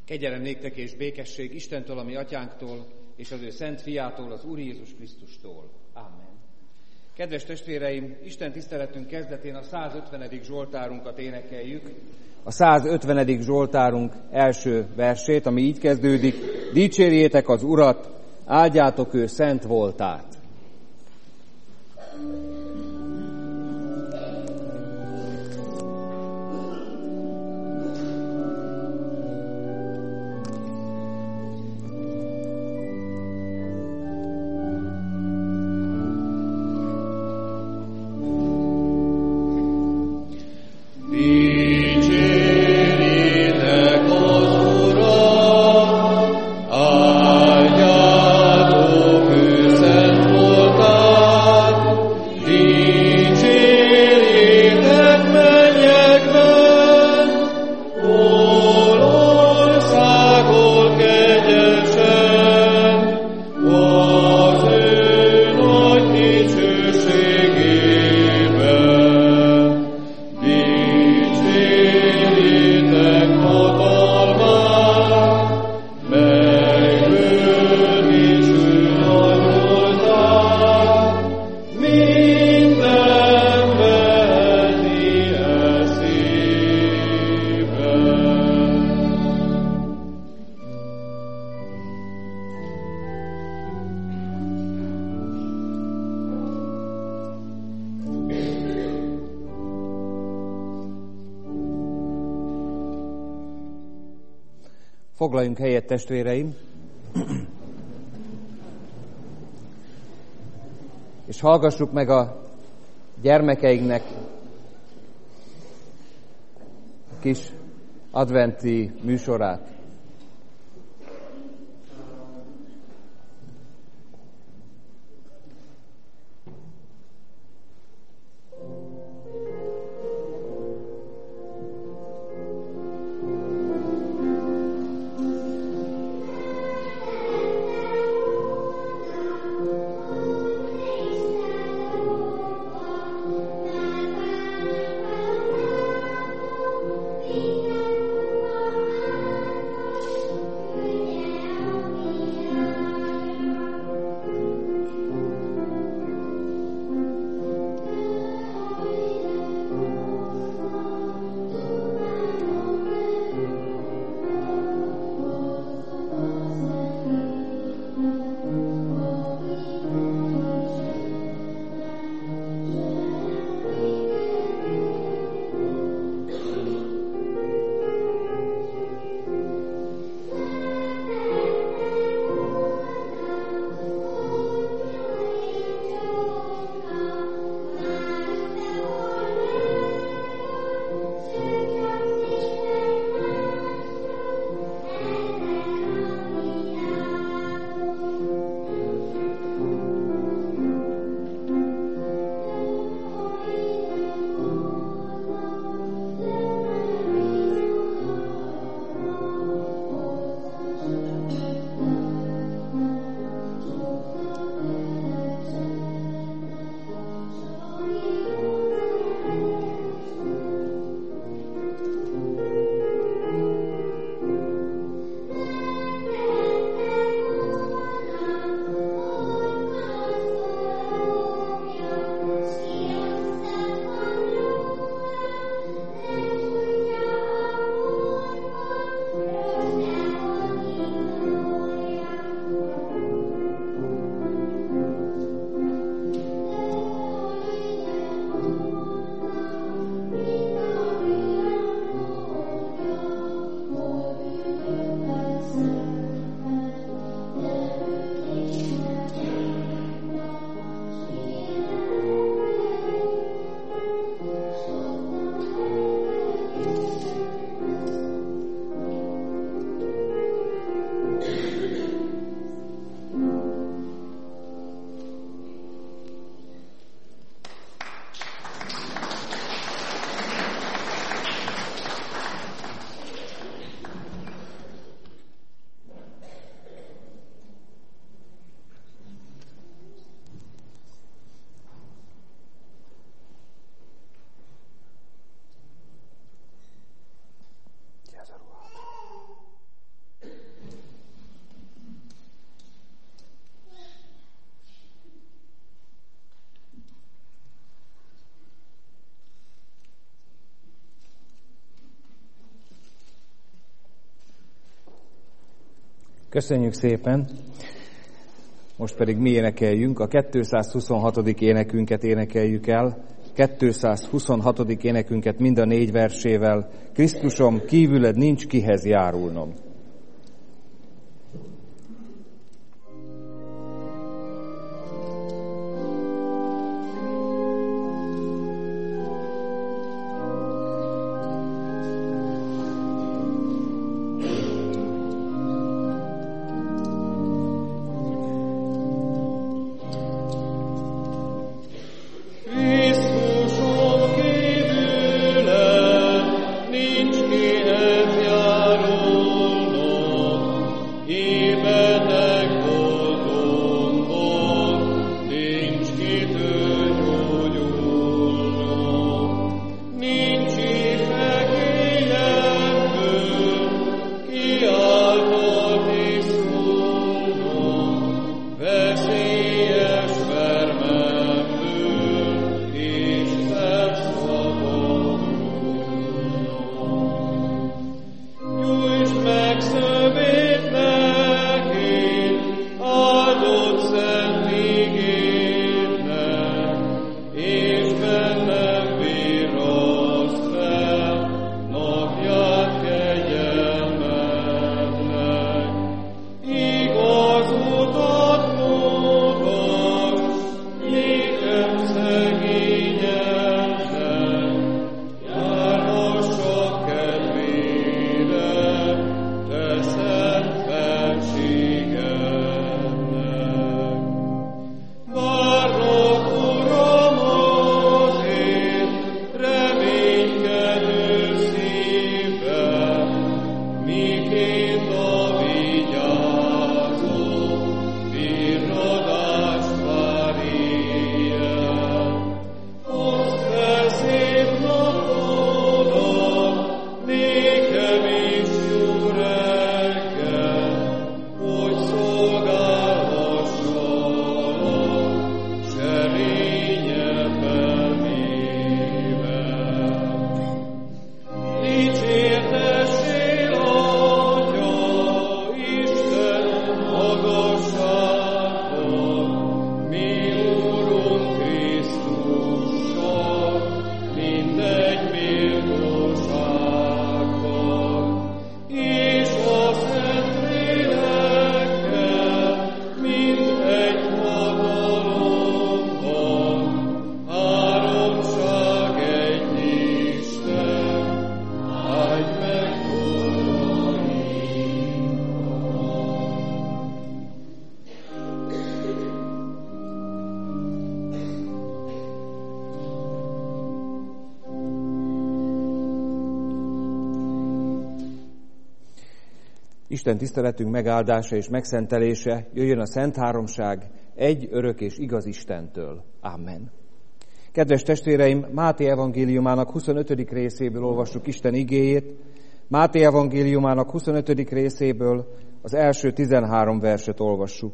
Kegyelem néktek és békesség Istentől, a mi atyánktól, és az ő szent fiától, az Úr Jézus Krisztustól. Amen. Kedves testvéreim, Isten tiszteletünk kezdetén a 150. Zsoltárunkat énekeljük. A 150. Zsoltárunk első versét, ami így kezdődik: dicsérjétek az Urat, áldjátok ő szent voltát. Foglaljunk helyet, testvéreim, és hallgassuk meg a gyermekeinknek a kis adventi műsorát. Köszönjük szépen! Most pedig mi énekeljünk, a 226. énekünket énekeljük el, 226. énekünket mind a 4 versével, Krisztusom, kívüled nincs kihez járulnom. Isten tiszteletünk megáldása és megszentelése jöjjön a Szent Háromság egy örök és igaz Istentől. Amen. Kedves testvéreim, Máté evangéliumának 25. részéből olvassuk Isten igéjét. Máté evangéliumának 25. részéből az első 13 verset olvassuk.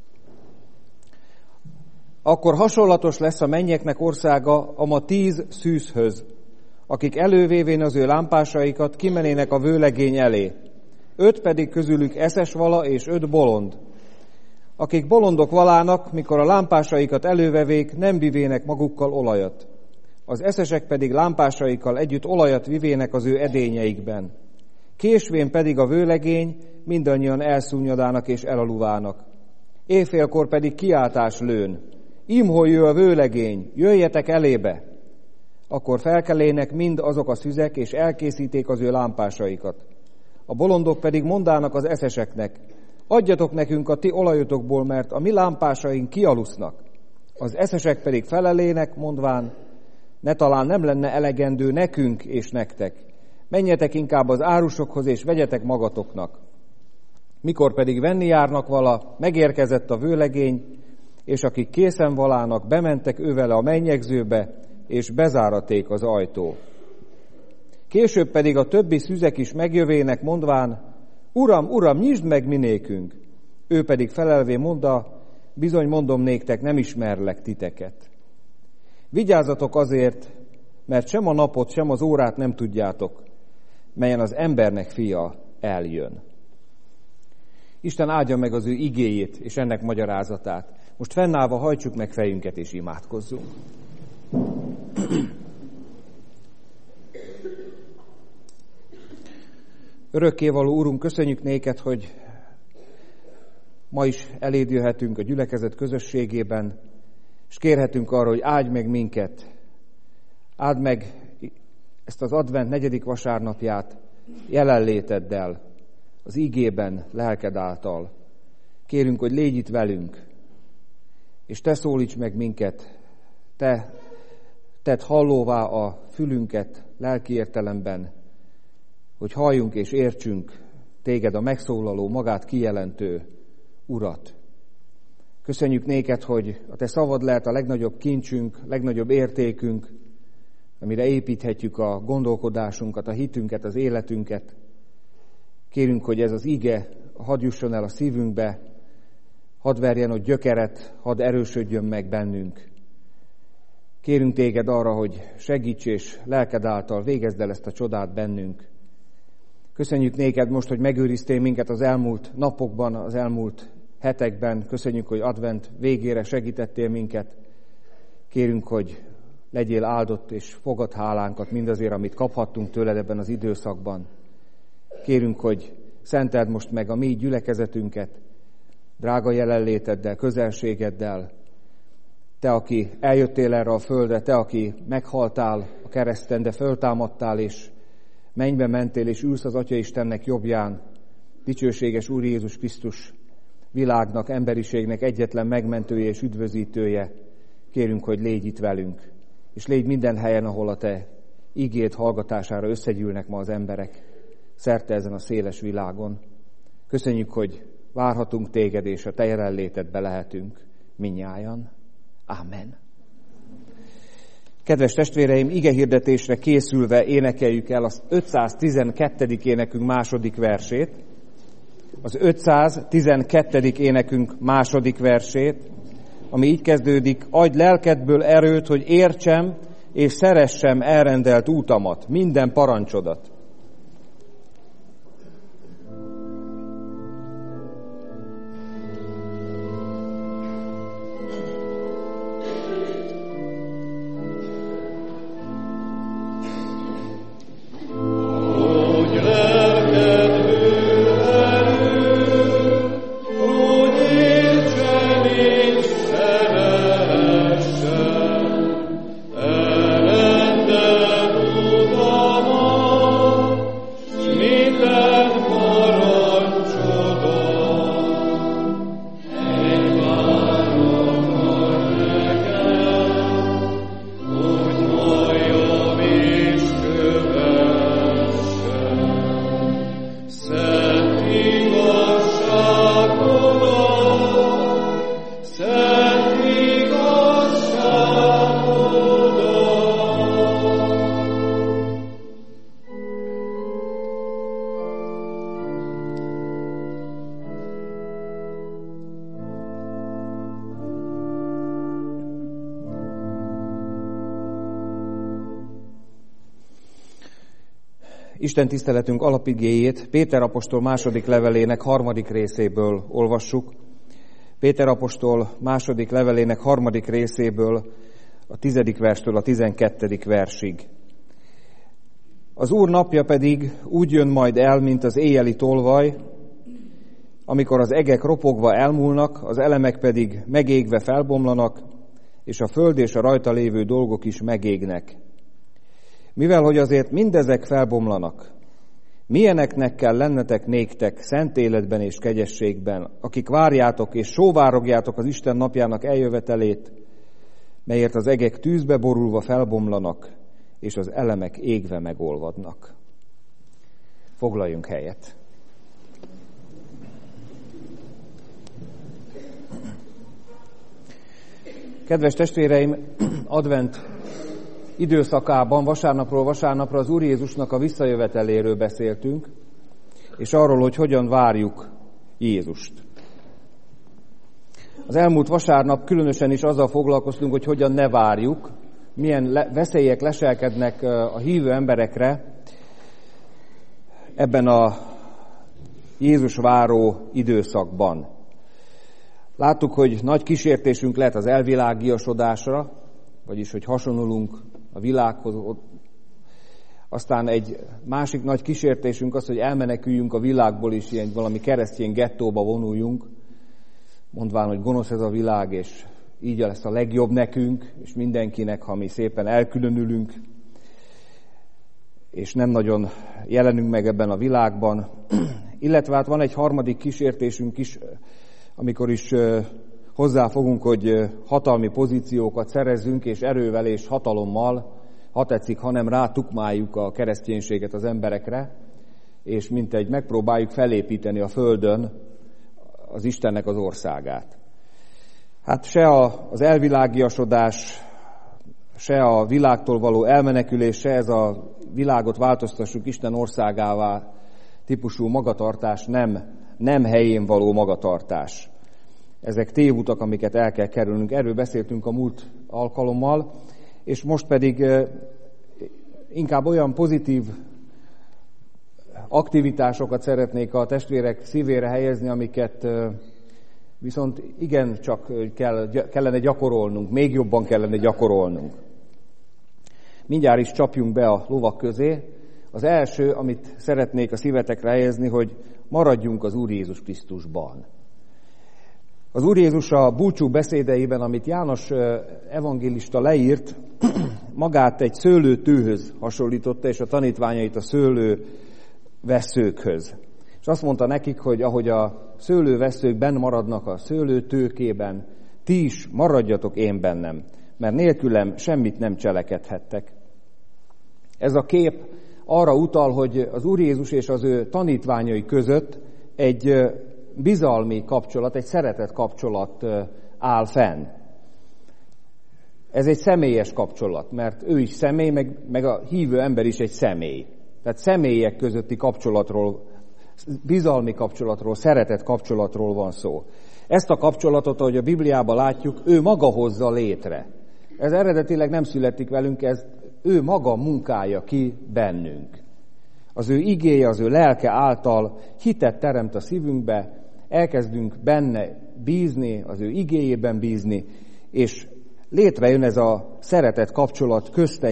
Akkor hasonlatos lesz a mennyeknek országa a 10 szűzhöz, akik elővévén az ő lámpásaikat kimenének a vőlegény elé. 5 pedig közülük eszes vala, és 5 bolond. Akik bolondok valának, mikor a lámpásaikat elővevék, nem vivének magukkal olajat. Az eszesek pedig lámpásaikkal együtt olajat vivének az ő edényeikben. Késvén pedig a vőlegény mindannyian elszúnyadának és elaluvának. Éjfélkor pedig kiáltás lőn. Imhol jő a vőlegény, jöjjetek elébe! Akkor felkelének mind azok a szüzek, és elkészíték az ő lámpásaikat. A bolondok pedig mondának az eszeseknek, adjatok nekünk a ti olajotokból, mert a mi lámpásaink kialusznak. Az eszesek pedig felelének, mondván, ne talán nem lenne elegendő nekünk és nektek. Menjetek inkább az árusokhoz, és vegyetek magatoknak. Mikor pedig venni járnak vala, megérkezett a vőlegény, és akik készen valának, bementek ővele a mennyegzőbe, és bezáraték az ajtó. Később pedig a többi szüzek is megjövének, mondván, Uram, Uram, nyisd meg minékünk! Ő pedig felelvé mondta, bizony mondom néktek, nem ismerlek titeket. Vigyázzatok azért, mert sem a napot, sem az órát nem tudjátok, melyen az embernek fia eljön. Isten áldja meg az ő igéjét és ennek magyarázatát. Most fennállva hajtsuk meg fejünket és imádkozzunk. Örökkévaló Úrunk, köszönjük néked, hogy ma is eléd jöhetünk a gyülekezet közösségében, és kérhetünk arra, hogy áldj meg minket. Áld meg ezt az advent 4. vasárnapját jelenléteddel, az igében, lelked által. Kérünk, hogy légy itt velünk, és te szólíts meg minket, te tedd hallóvá a fülünket lelki értelemben, hogy halljunk és értsünk téged, a megszólaló, magát kijelentő Urat. Köszönjük néked, hogy a te szavad lehet a legnagyobb kincsünk, legnagyobb értékünk, amire építhetjük a gondolkodásunkat, a hitünket, az életünket. Kérünk, hogy ez az ige hadd jusson el a szívünkbe, hadd verjen ott gyökeret, hadd erősödjön meg bennünk. Kérünk téged arra, hogy segíts és lelked által végezd el ezt a csodát bennünk. Köszönjük néked most, hogy megőriztél minket az elmúlt napokban, az elmúlt hetekben. Köszönjük, hogy advent végére segítettél minket. Kérünk, hogy legyél áldott és fogad hálánkat mindazért, amit kaphattunk tőled ebben az időszakban. Kérünk, hogy szenteld most meg a mi gyülekezetünket, drága jelenléteddel, közelségeddel. Te, aki eljöttél erre a földre, te, aki meghaltál a kereszten, de föltámadtál, és mennybe mentél, és ülsz az Atya Istennek jobbján, dicsőséges Úr Jézus Krisztus, világnak, emberiségnek egyetlen megmentője és üdvözítője. Kérünk, hogy légy itt velünk, és légy minden helyen, ahol a te igéd hallgatására összegyűlnek ma az emberek, szerte ezen a széles világon. Köszönjük, hogy várhatunk téged, és a te jelenlétedbe lehetünk minnyájan. Ámen. Kedves testvéreim, igehirdetésre készülve énekeljük el az 512. énekünk második versét. Az 512. énekünk második versét, ami így kezdődik: adj lelkedből erőt, hogy értsem és szeressem elrendelt útamat, minden parancsodat. Isten tiszteletünk alapigéjét Péter apostol második levelének 3. részéből olvassuk. Péter apostol második levelének 3. részéből a 10. verstől a 12. versig. Az Úr napja pedig úgy jön majd el, mint az éjjeli tolvaj, amikor az egek ropogva elmúlnak, az elemek pedig megégve felbomlanak, és a föld és a rajta lévő dolgok is megégnek. Mivel, hogy azért mindezek felbomlanak, milyeneknek kell lennetek néktek szent életben és kegyességben, akik várjátok és sóvárogjátok az Isten napjának eljövetelét, melyért az egek tűzbe borulva felbomlanak, és az elemek égve megolvadnak. Foglaljunk helyet. Kedves testvéreim, advent időszakában vasárnapról vasárnapra az Úr Jézusnak a visszajöveteléről beszéltünk, és arról, hogy hogyan várjuk Jézust. Az elmúlt vasárnap különösen is azzal foglalkoztunk, hogy hogyan ne várjuk, milyen veszélyek leselkednek a hívő emberekre ebben a Jézus váró időszakban. Láttuk, hogy nagy kísértésünk lehet az elvilágiasodásra, vagyis, hogy hasonlulunk a világhoz. Aztán egy másik nagy kísértésünk az, hogy elmeneküljünk a világból is, ilyen valami keresztény gettóba vonuljunk, mondván, hogy gonosz ez a világ, és így lesz a legjobb nekünk, és mindenkinek, ha mi szépen elkülönülünk, és nem nagyon jelenünk meg ebben a világban. Illetve hát van egy harmadik kísértésünk is, amikor is hozzáfogunk, hogy hatalmi pozíciókat szerezzünk, és erővel és hatalommal, ha tetszik, hanem rátukmáljuk a kereszténységet az emberekre, és mintegy megpróbáljuk felépíteni a földön az Istennek az országát. Hát se az elvilágiasodás, se a világtól való elmenekülés, se ez a világot változtassuk Isten országává típusú magatartás nem helyén való magatartás. Ezek tévutak, amiket el kell kerülnünk. Erről beszéltünk a múlt alkalommal, és most pedig inkább olyan pozitív aktivitásokat szeretnék a testvérek szívére helyezni, amiket viszont igencsak kellene gyakorolnunk, még jobban kellene gyakorolnunk. Mindjárt is csapjunk be a lovak közé. Az első, amit szeretnék a szívetekre helyezni, hogy maradjunk az Úr Jézus Krisztusban. Az Úr Jézus a búcsú beszédeiben, amit János evangélista leírt, magát egy szőlőtőhöz hasonlította, és a tanítványait a szőlővesszőkhöz. És azt mondta nekik, hogy ahogy a szőlővesszők benn maradnak a szőlőtőkében, ti is maradjatok én bennem, mert nélkülem semmit nem cselekedhettek. Ez a kép arra utal, hogy az Úr Jézus és az ő tanítványai között egy bizalmi kapcsolat, egy szeretet kapcsolat áll fenn. Ez egy személyes kapcsolat, mert ő is személy, meg a hívő ember is egy személy. Tehát személyek közötti kapcsolatról, bizalmi kapcsolatról, szeretet kapcsolatról van szó. Ezt a kapcsolatot, ahogy a Bibliában látjuk, ő maga hozza létre. Ez eredetileg nem születik velünk, ez ő maga munkálja ki bennünk. Az ő igéje, az ő lelke által hitet teremt a szívünkbe, elkezdünk benne bízni, az ő igéjében bízni, és létrejön ez a szeretet kapcsolat közte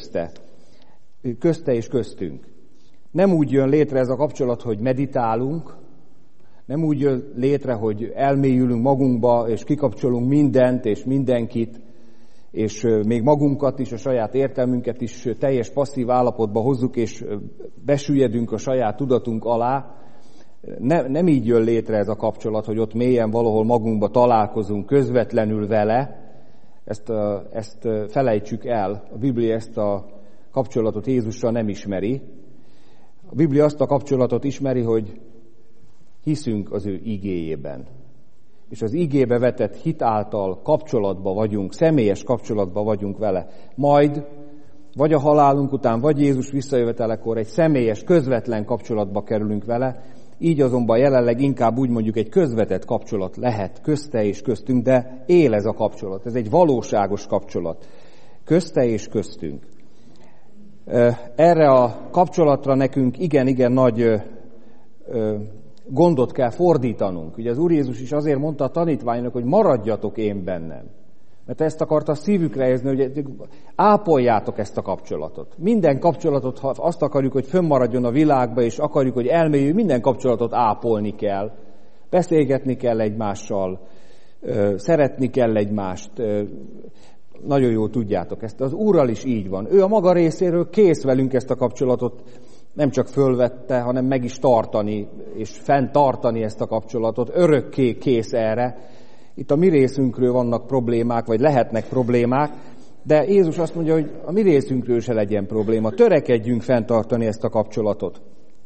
és köztünk. Nem úgy jön létre ez a kapcsolat, hogy meditálunk, nem úgy jön létre, hogy elmélyülünk magunkba, és kikapcsolunk mindent és mindenkit, és még magunkat is, a saját értelmünket is teljes passzív állapotba hozzuk, és besüllyedünk a saját tudatunk alá. Nem így jön létre ez a kapcsolat, hogy ott mélyen valahol magunkba találkozunk közvetlenül vele. Ezt felejtsük el. A Biblia ezt a kapcsolatot Jézussal nem ismeri. A Biblia azt a kapcsolatot ismeri, hogy hiszünk az ő igéjében. És az igébe vetett hit által kapcsolatba vagyunk, személyes kapcsolatba vagyunk vele. Majd, vagy a halálunk után, vagy Jézus visszajövetelekor egy személyes, közvetlen kapcsolatba kerülünk vele, így azonban jelenleg inkább úgy mondjuk egy közvetett kapcsolat lehet közte és köztünk, de él ez a kapcsolat. Ez egy valóságos kapcsolat. Közte és köztünk. Erre a kapcsolatra nekünk igen nagy gondot kell fordítanunk. Ugye az Úr Jézus is azért mondta a tanítványnak, hogy maradjatok én bennem. Mert ezt akarta a szívükre helyezni, hogy ápoljátok ezt a kapcsolatot. Minden kapcsolatot, ha azt akarjuk, hogy fönnmaradjon a világba, és akarjuk, hogy elmélyüljünk, minden kapcsolatot ápolni kell. Beszélgetni kell egymással, szeretni kell egymást. Nagyon jól tudjátok ezt. Az Úrral is így van. Ő a maga részéről kész velünk ezt a kapcsolatot nem csak fölvette, hanem meg is tartani, és fenntartani ezt a kapcsolatot. Örökké kész erre. Itt a mi részünkről vannak problémák, vagy lehetnek problémák, de Jézus azt mondja, hogy a mi részünkről se legyen probléma. Törekedjünk fenntartani ezt a kapcsolatot.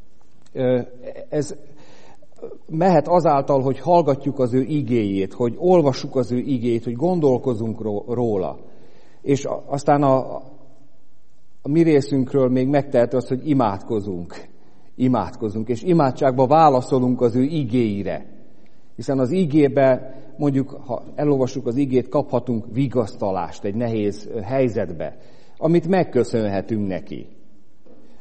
Ez mehet azáltal, hogy hallgatjuk az ő igéjét, hogy olvassuk az ő igéjét, hogy gondolkozunk róla. És aztán a mi részünkről még megtehető az, hogy imádkozunk, és imádságba válaszolunk az ő igéire. Hiszen az igébe, mondjuk, ha elolvassuk az igét, kaphatunk vigasztalást egy nehéz helyzetbe, amit megköszönhetünk neki.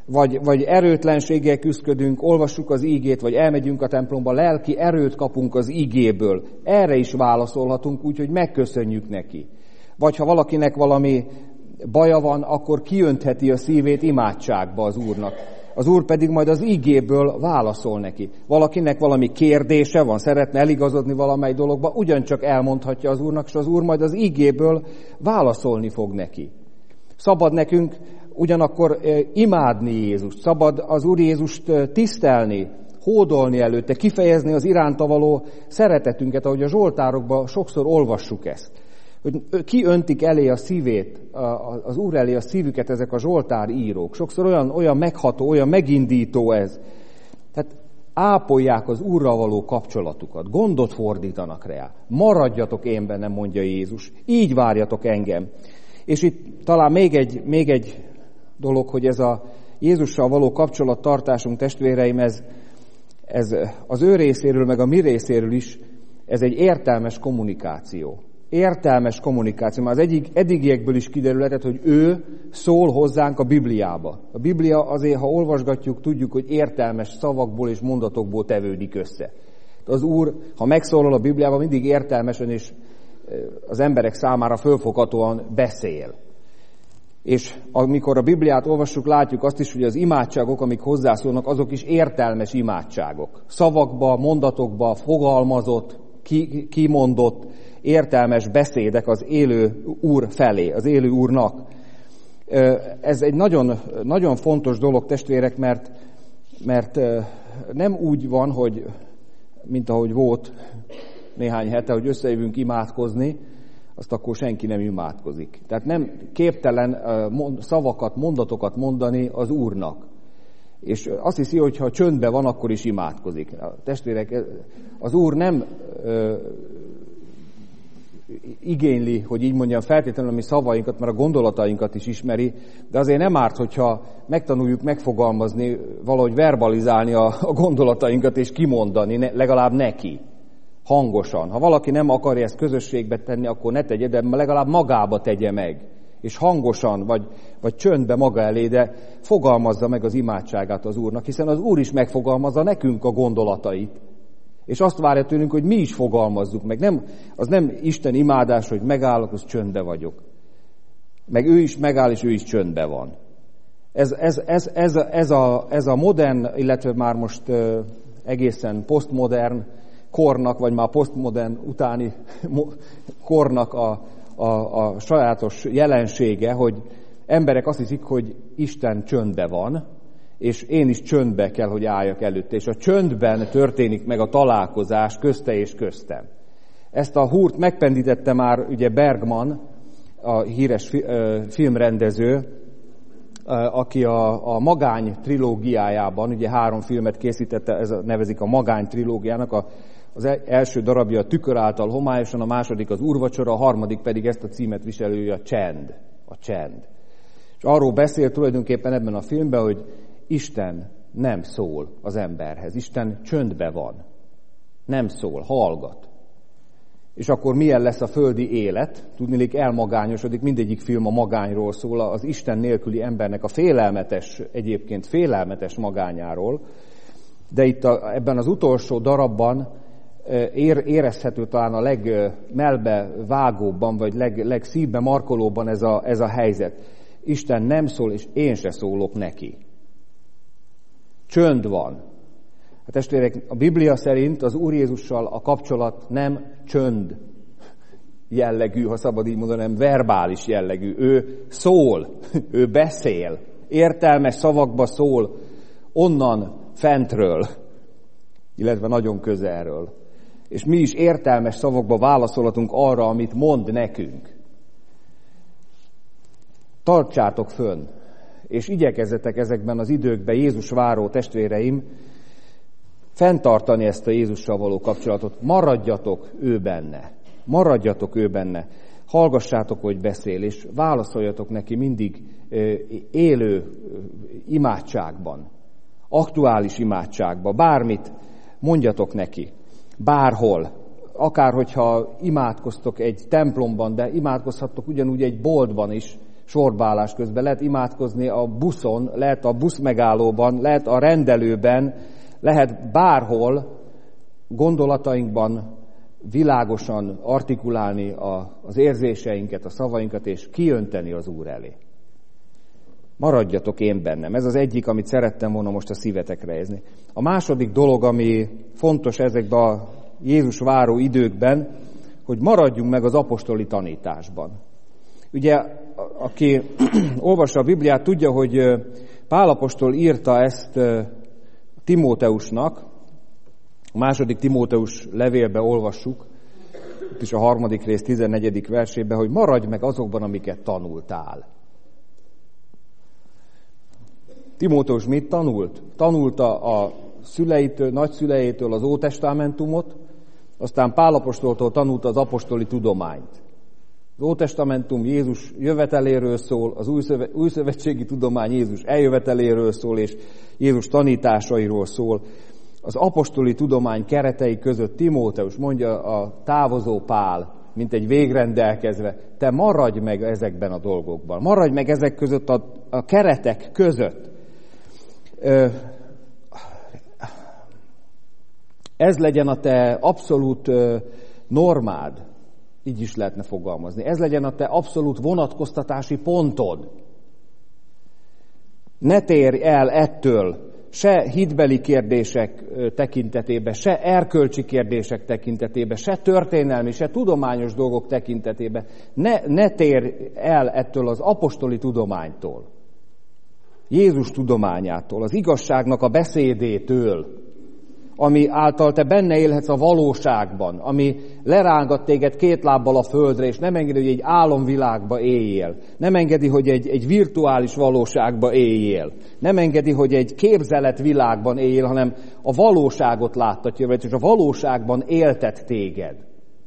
vagy erőtlenséggel küzdködünk, olvassuk az ígét, vagy elmegyünk a templomba, lelki erőt kapunk az ígéből. Erre is válaszolhatunk, úgyhogy megköszönjük neki. Vagy ha valakinek valami baja van, akkor kiöntheti a szívét imádságba az Úrnak. Az Úr pedig majd az ígéből válaszol neki. Valakinek valami kérdése van, szeretne eligazodni valamely dologba, ugyancsak elmondhatja az Úrnak, és az Úr majd az ígéből válaszolni fog neki. Szabad nekünk ugyanakkor imádni Jézust, szabad az Úr Jézust tisztelni, hódolni előtte, kifejezni az iránta való szeretetünket, ahogy a zsoltárokban sokszor olvassuk ezt. Hogy ki öntik elé a szívét, az Úr elé a szívüket ezek a zsoltár írók. Sokszor olyan megható, olyan megindító ez. Tehát ápolják az Úrral való kapcsolatukat, gondot fordítanak rá. Maradjatok én bennem, mondja Jézus, így várjatok engem. És itt talán még egy dolog, hogy ez a Jézussal való kapcsolattartásunk, testvéreim, ez az ő részéről, meg a mi részéről is, ez egy értelmes kommunikáció. Értelmes kommunikáció. Már az eddigiekből is kiderülhetett, hogy ő szól hozzánk a Bibliába. A Biblia azért, ha olvasgatjuk, tudjuk, hogy értelmes szavakból és mondatokból tevődik össze. Az Úr, ha megszólal a Bibliában, mindig értelmesen és az emberek számára fölfoghatóan beszél. És amikor a Bibliát olvassuk, látjuk azt is, hogy az imádságok, amik hozzászólnak, azok is értelmes imádságok. Szavakba, mondatokba fogalmazott, kimondott, értelmes beszédek az élő Úr felé, az élő Úrnak. Ez egy nagyon, nagyon fontos dolog, testvérek, mert nem úgy van, hogy, mint ahogy volt néhány hete, hogy összejövünk imádkozni, azt akkor senki nem imádkozik. Tehát nem képtelen szavakat, mondatokat mondani az Úrnak. És azt hiszi, hogy ha csöndben van, akkor is imádkozik. Testvérek, az Úr nem igényli, hogy így mondjam, feltétlenül a mi szavainkat, mert a gondolatainkat is ismeri, de azért nem árt, hogyha megtanuljuk megfogalmazni, valahogy verbalizálni a gondolatainkat és kimondani, legalább neki, hangosan. Ha valaki nem akarja ezt közösségbe tenni, akkor ne tegye, de legalább magába tegye meg, és hangosan, vagy csöndbe maga elé, de fogalmazza meg az imádságát az Úrnak, hiszen az Úr is megfogalmazza nekünk a gondolatait. És azt várja tőlünk, hogy mi is fogalmazzuk meg. Az nem Isten imádás, hogy megállok, az csöndbe vagyok. Meg ő is megáll, és ő is csöndbe van. Ez a modern, illetve már most egészen posztmodern kornak, vagy már posztmodern utáni kornak a sajátos jelensége, hogy emberek azt hiszik, hogy Isten csöndbe van, és én is csöndbe kell, hogy álljak előtte. És a csöndben történik meg a találkozás közte és köztem. Ezt a húrt megpendítette már ugye Bergman, a híres filmrendező, aki a Magány trilógiájában, ugye 3 filmet készítette, ez nevezik a Magány trilógiának, az első darabja a Tükör által homályosan, a második az Úrvacsora, a harmadik pedig ezt a címet viselője, a Csend. És arról beszél tulajdonképpen ebben a filmben, hogy Isten nem szól az emberhez. Isten csöndbe van. Nem szól, hallgat. És akkor milyen lesz a földi élet? Tudniillik elmagányosodik, mindegyik film a magányról szól, az Isten nélküli embernek a egyébként félelmetes magányáról. De itt ebben az utolsó darabban érezhető talán a legmelbe vágóbban, vagy legszívbe markolóban ez a helyzet. Isten nem szól, és én se szólok neki. Csönd van. Hát testvérek, a Biblia szerint az Úr Jézussal a kapcsolat nem csönd jellegű, ha szabad így mondani, nem verbális jellegű. Ő szól, ő beszél, értelmes szavakba szól, onnan fentről, illetve nagyon közelről. És mi is értelmes szavakba válaszolhatunk arra, amit mond nekünk. Tartsátok fönn, és igyekezzetek ezekben az időkben, Jézus váró testvéreim, fenntartani ezt a Jézussal való kapcsolatot. Maradjatok ő benne. Hallgassátok, hogy beszél, és válaszoljatok neki mindig élő imádságban, aktuális imádságban. Bármit mondjatok neki, bárhol. Akár hogyha imádkoztok egy templomban, de imádkozhattok ugyanúgy egy boltban is, sorbálás közben, lehet imádkozni a buszon, lehet a buszmegállóban, lehet a rendelőben, lehet bárhol gondolatainkban világosan artikulálni az érzéseinket, a szavainkat, és kiönteni az Úr elé. Maradjatok én bennem. Ez az egyik, amit szerettem volna most a szívetekre helyezni. A második dolog, ami fontos ezekben a Jézus váró időkben, hogy maradjunk meg az apostoli tanításban. Ugye, aki olvassa a Bibliát, tudja, hogy Pál apostol írta ezt Timóteusnak, a második Timóteus levélbe olvassuk, itt is a 3. rész 14. versében, hogy maradj meg azokban, amiket tanultál. Timóteus mit tanult? Tanulta a szüleitől, nagyszüleitől az Ótestamentumot, aztán Pál apostoltól tanulta az apostoli tudományt. Az Ótestamentum Jézus jöveteléről szól, az újszövetségi tudomány Jézus eljöveteléről szól, és Jézus tanításairól szól. Az apostoli tudomány keretei között Timóteus, mondja a távozó Pál, mint egy végrendelkezve, te maradj meg ezekben a dolgokban. Maradj meg ezek között a keretek között. Ez legyen a te abszolút normád, így is lehetne fogalmazni. Ez legyen a te abszolút vonatkoztatási pontod. Ne térj el ettől, se hitbeli kérdések tekintetében, se erkölcsi kérdések tekintetében, se történelmi, se tudományos dolgok tekintetében. Ne térj el ettől az apostoli tudománytól, Jézus tudományától, az igazságnak a beszédétől, ami által te benne élhetsz a valóságban, ami lerángat téged két lábbal a földre, és nem engedi, hogy egy álomvilágba éljél. Nem engedi, hogy egy virtuális valóságba éljél. Nem engedi, hogy egy képzeletvilágban éljél, hanem a valóságot láttatja, és a valóságban éltet téged.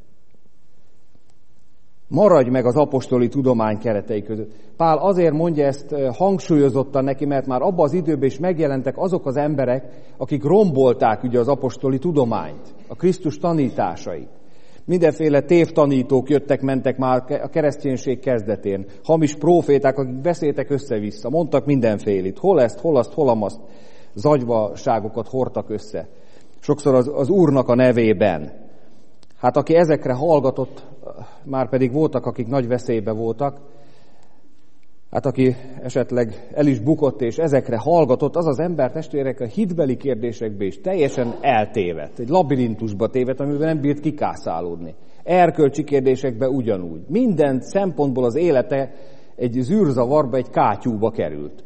Maradj meg az apostoli tudomány keretei között. Pál azért mondja ezt hangsúlyozottan neki, mert már abban az időben is megjelentek azok az emberek, akik rombolták ugye az apostoli tudományt, a Krisztus tanításait. Mindenféle tévtanítók jöttek-mentek már a kereszténység kezdetén. Hamis próféták, akik beszéltek össze-vissza, mondtak mindenfélét. Hol ezt, hol azt, hol amazt, zagyvaságokat hordtak össze. Sokszor az Úrnak a nevében. Hát aki ezekre hallgatott, már pedig voltak, akik nagy veszélybe voltak, hát aki esetleg el is bukott és ezekre hallgatott, az az ember, testvérek, a hitbeli kérdésekbe is teljesen eltévedt. Egy labirintusba tévedt, amiben nem bírt kikászálódni. Erkölcsi kérdésekbe ugyanúgy. Minden szempontból az élete egy zűrzavarba, egy kátyúba került.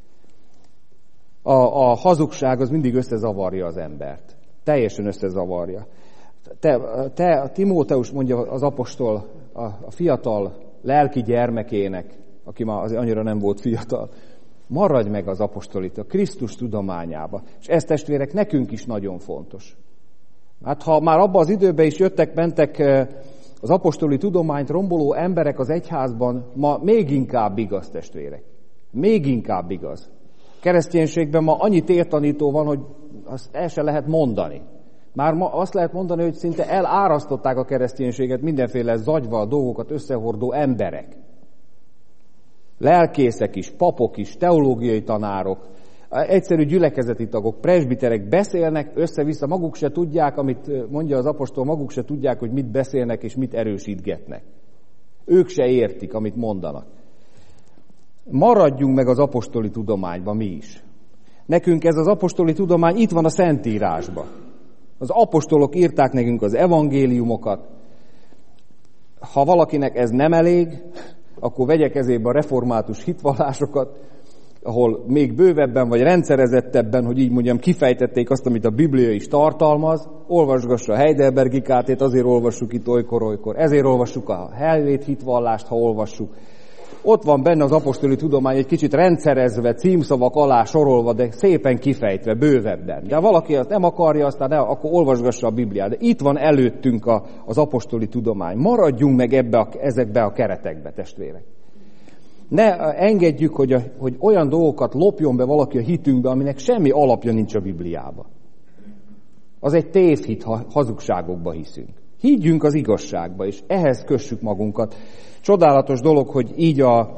A hazugság az mindig összezavarja az embert. Teljesen összezavarja. Te Timóteus, mondja az apostol, a fiatal lelki gyermekének, aki már azért annyira nem volt fiatal, maradj meg az apostolit, a Krisztus tudományába. És ez, testvérek, nekünk is nagyon fontos. Hát ha már abban az időben is jöttek-mentek az apostoli tudományt romboló emberek az egyházban, ma még inkább igaz, testvérek. Még inkább igaz. A kereszténységben ma annyi tévtanító van, hogy azt el se lehet mondani. Már ma azt lehet mondani, hogy szinte elárasztották a kereszténységet mindenféle zagyva dolgokat összehordó emberek. Lelkészek is, papok is, teológiai tanárok, egyszerű gyülekezeti tagok, presbiterek beszélnek össze-vissza, maguk se tudják, amit mondja az apostol, maguk se tudják, hogy mit beszélnek és mit erősítgetnek. Ők se értik, amit mondanak. Maradjunk meg az apostoli tudományban mi is. Nekünk ez az apostoli tudomány itt van a Szentírásban. Az apostolok írták nekünk az evangéliumokat. Ha valakinek ez nem elég, akkor vegye kezébe a református hitvallásokat, ahol még bővebben vagy rendszerezettebben, hogy így mondjam, kifejtették azt, amit a Biblia is tartalmaz. Olvasgassa a Heidelbergikátét, azért olvassuk itt olykor-olykor. Ezért olvassuk a Helvét hitvallást, ha olvassuk. Ott van benne az apostoli tudomány egy kicsit rendszerezve, címszavak alá sorolva, de szépen kifejtve, bővebben. De ha valaki azt nem akarja, aztán akkor olvasgassa a Bibliát. De itt van előttünk az apostoli tudomány. Maradjunk meg ezekbe a keretekbe, testvérek. Ne engedjük, hogy olyan dolgokat lopjon be valaki a hitünkbe, aminek semmi alapja nincs a Bibliába. Az egy tévhit, ha hazugságokba hiszünk. Higgyünk az igazságba, és ehhez kössük magunkat. Csodálatos dolog, hogy így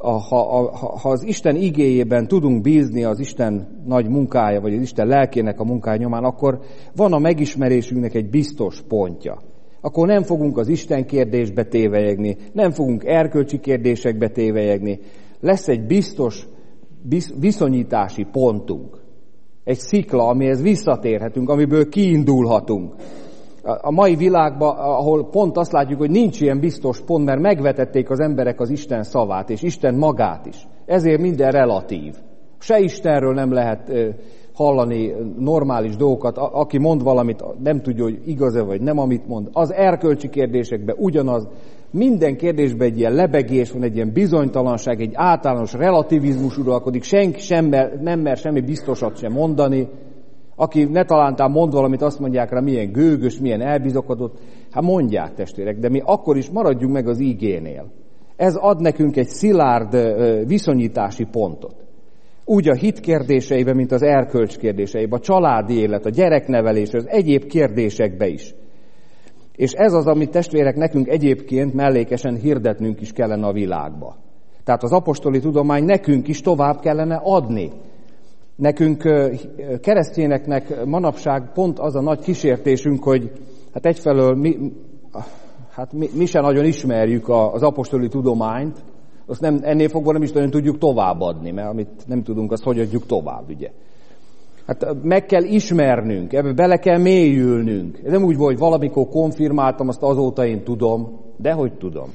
ha az Isten igéjében tudunk bízni az Isten nagy munkája, vagy az Isten lelkének a munkája nyomán, akkor van a megismerésünknek egy biztos pontja. Akkor nem fogunk az Isten kérdésbe tévelyegni, nem fogunk erkölcsi kérdésekbe tévelyegni. Lesz egy biztos viszonyítási pontunk. Egy szikla, amihez visszatérhetünk, amiből kiindulhatunk. A mai világban, ahol pont azt látjuk, hogy nincs ilyen biztos pont, mert megvetették az emberek az Isten szavát, és Isten magát is. Ezért minden relatív. Se Istenről nem lehet hallani normális dolgokat. Aki mond valamit, nem tudja, hogy igaz-e vagy nem, amit mond. Az erkölcsi kérdésekben ugyanaz. Minden kérdésben egy ilyen lebegés van, egy ilyen bizonytalanság, egy általános relativizmus uralkodik. Senki nem mer semmi biztosat sem mondani. Aki ne talántán mond valamit, azt mondják rá, milyen gőgös, milyen elbizakodott. Hát mondják, testvérek, de mi akkor is maradjunk meg az igénél. Ez ad nekünk egy szilárd viszonyítási pontot. Úgy a hit kérdéseiben, mint az erkölcs kérdéseiben, a családi élet, a gyereknevelés, az egyéb kérdésekbe is. És ez az, amit testvérek nekünk egyébként mellékesen hirdetnünk is kellene a világba. Tehát az apostoli tudomány nekünk is tovább kellene adni. Nekünk keresztényeknek manapság pont az a nagy kísértésünk, hogy hát egyfelől mi se nagyon ismerjük az apostoli tudományt, azt ennél fogva nem is nagyon tudjuk továbbadni, mert amit nem tudunk, azt hogy adjuk tovább, ugye. Hát meg kell ismernünk, ebbe bele kell mélyülnünk. Ez nem úgy volt, hogy valamikor konfirmáltam, azt azóta én tudom, de hogy tudom.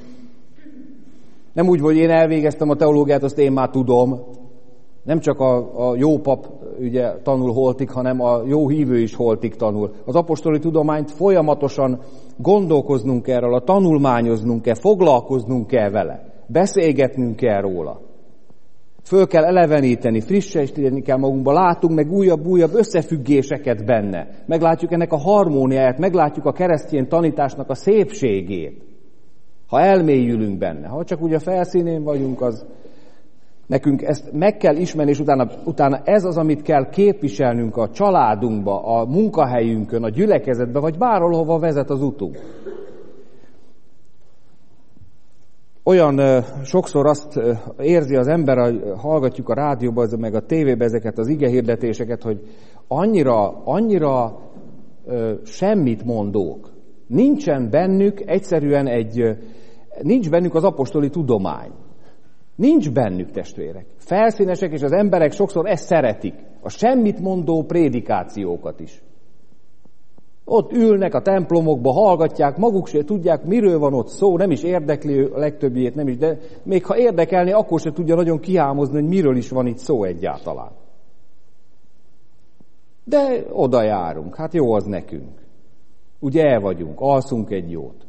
Nem úgy volt, hogy én elvégeztem a teológiát, azt én már tudom. Nem csak a jó pap ugye, tanul holtig, hanem a jó hívő is holtig tanul. Az apostoli tudományt folyamatosan gondolkoznunk kell róla, tanulmányoznunk kell, foglalkoznunk kell vele, beszélgetnünk kell róla. Föl kell eleveníteni, frissíteni kell magunkba, látunk meg újabb összefüggéseket benne. Meglátjuk ennek a harmóniáját, meglátjuk a keresztény tanításnak a szépségét. Ha elmélyülünk benne, ha csak úgy a felszínén vagyunk, az nekünk ezt meg kell ismerni, és utána ez az, amit kell képviselnünk a családunkba, a munkahelyünkön, a gyülekezetbe, vagy bárhol vezet az utunk. Olyan sokszor azt érzi az ember, hallgatjuk a rádióban, meg a tévében ezeket az igehirdetéseket, hogy annyira semmit mondók. Nincsen bennük egyszerűen nincs bennük az apostoli tudomány. Nincs bennük, testvérek. Felszínesek, és az emberek sokszor ezt szeretik. A semmit mondó prédikációkat is. Ott ülnek a templomokba, hallgatják, maguk se tudják, miről van ott szó, nem is érdekli a legtöbbiét, nem is, de még ha érdekelni, akkor se tudja nagyon kihámozni, hogy miről is van itt szó egyáltalán. De oda járunk, hát jó az nekünk. Ugye el vagyunk, alszunk egy jót.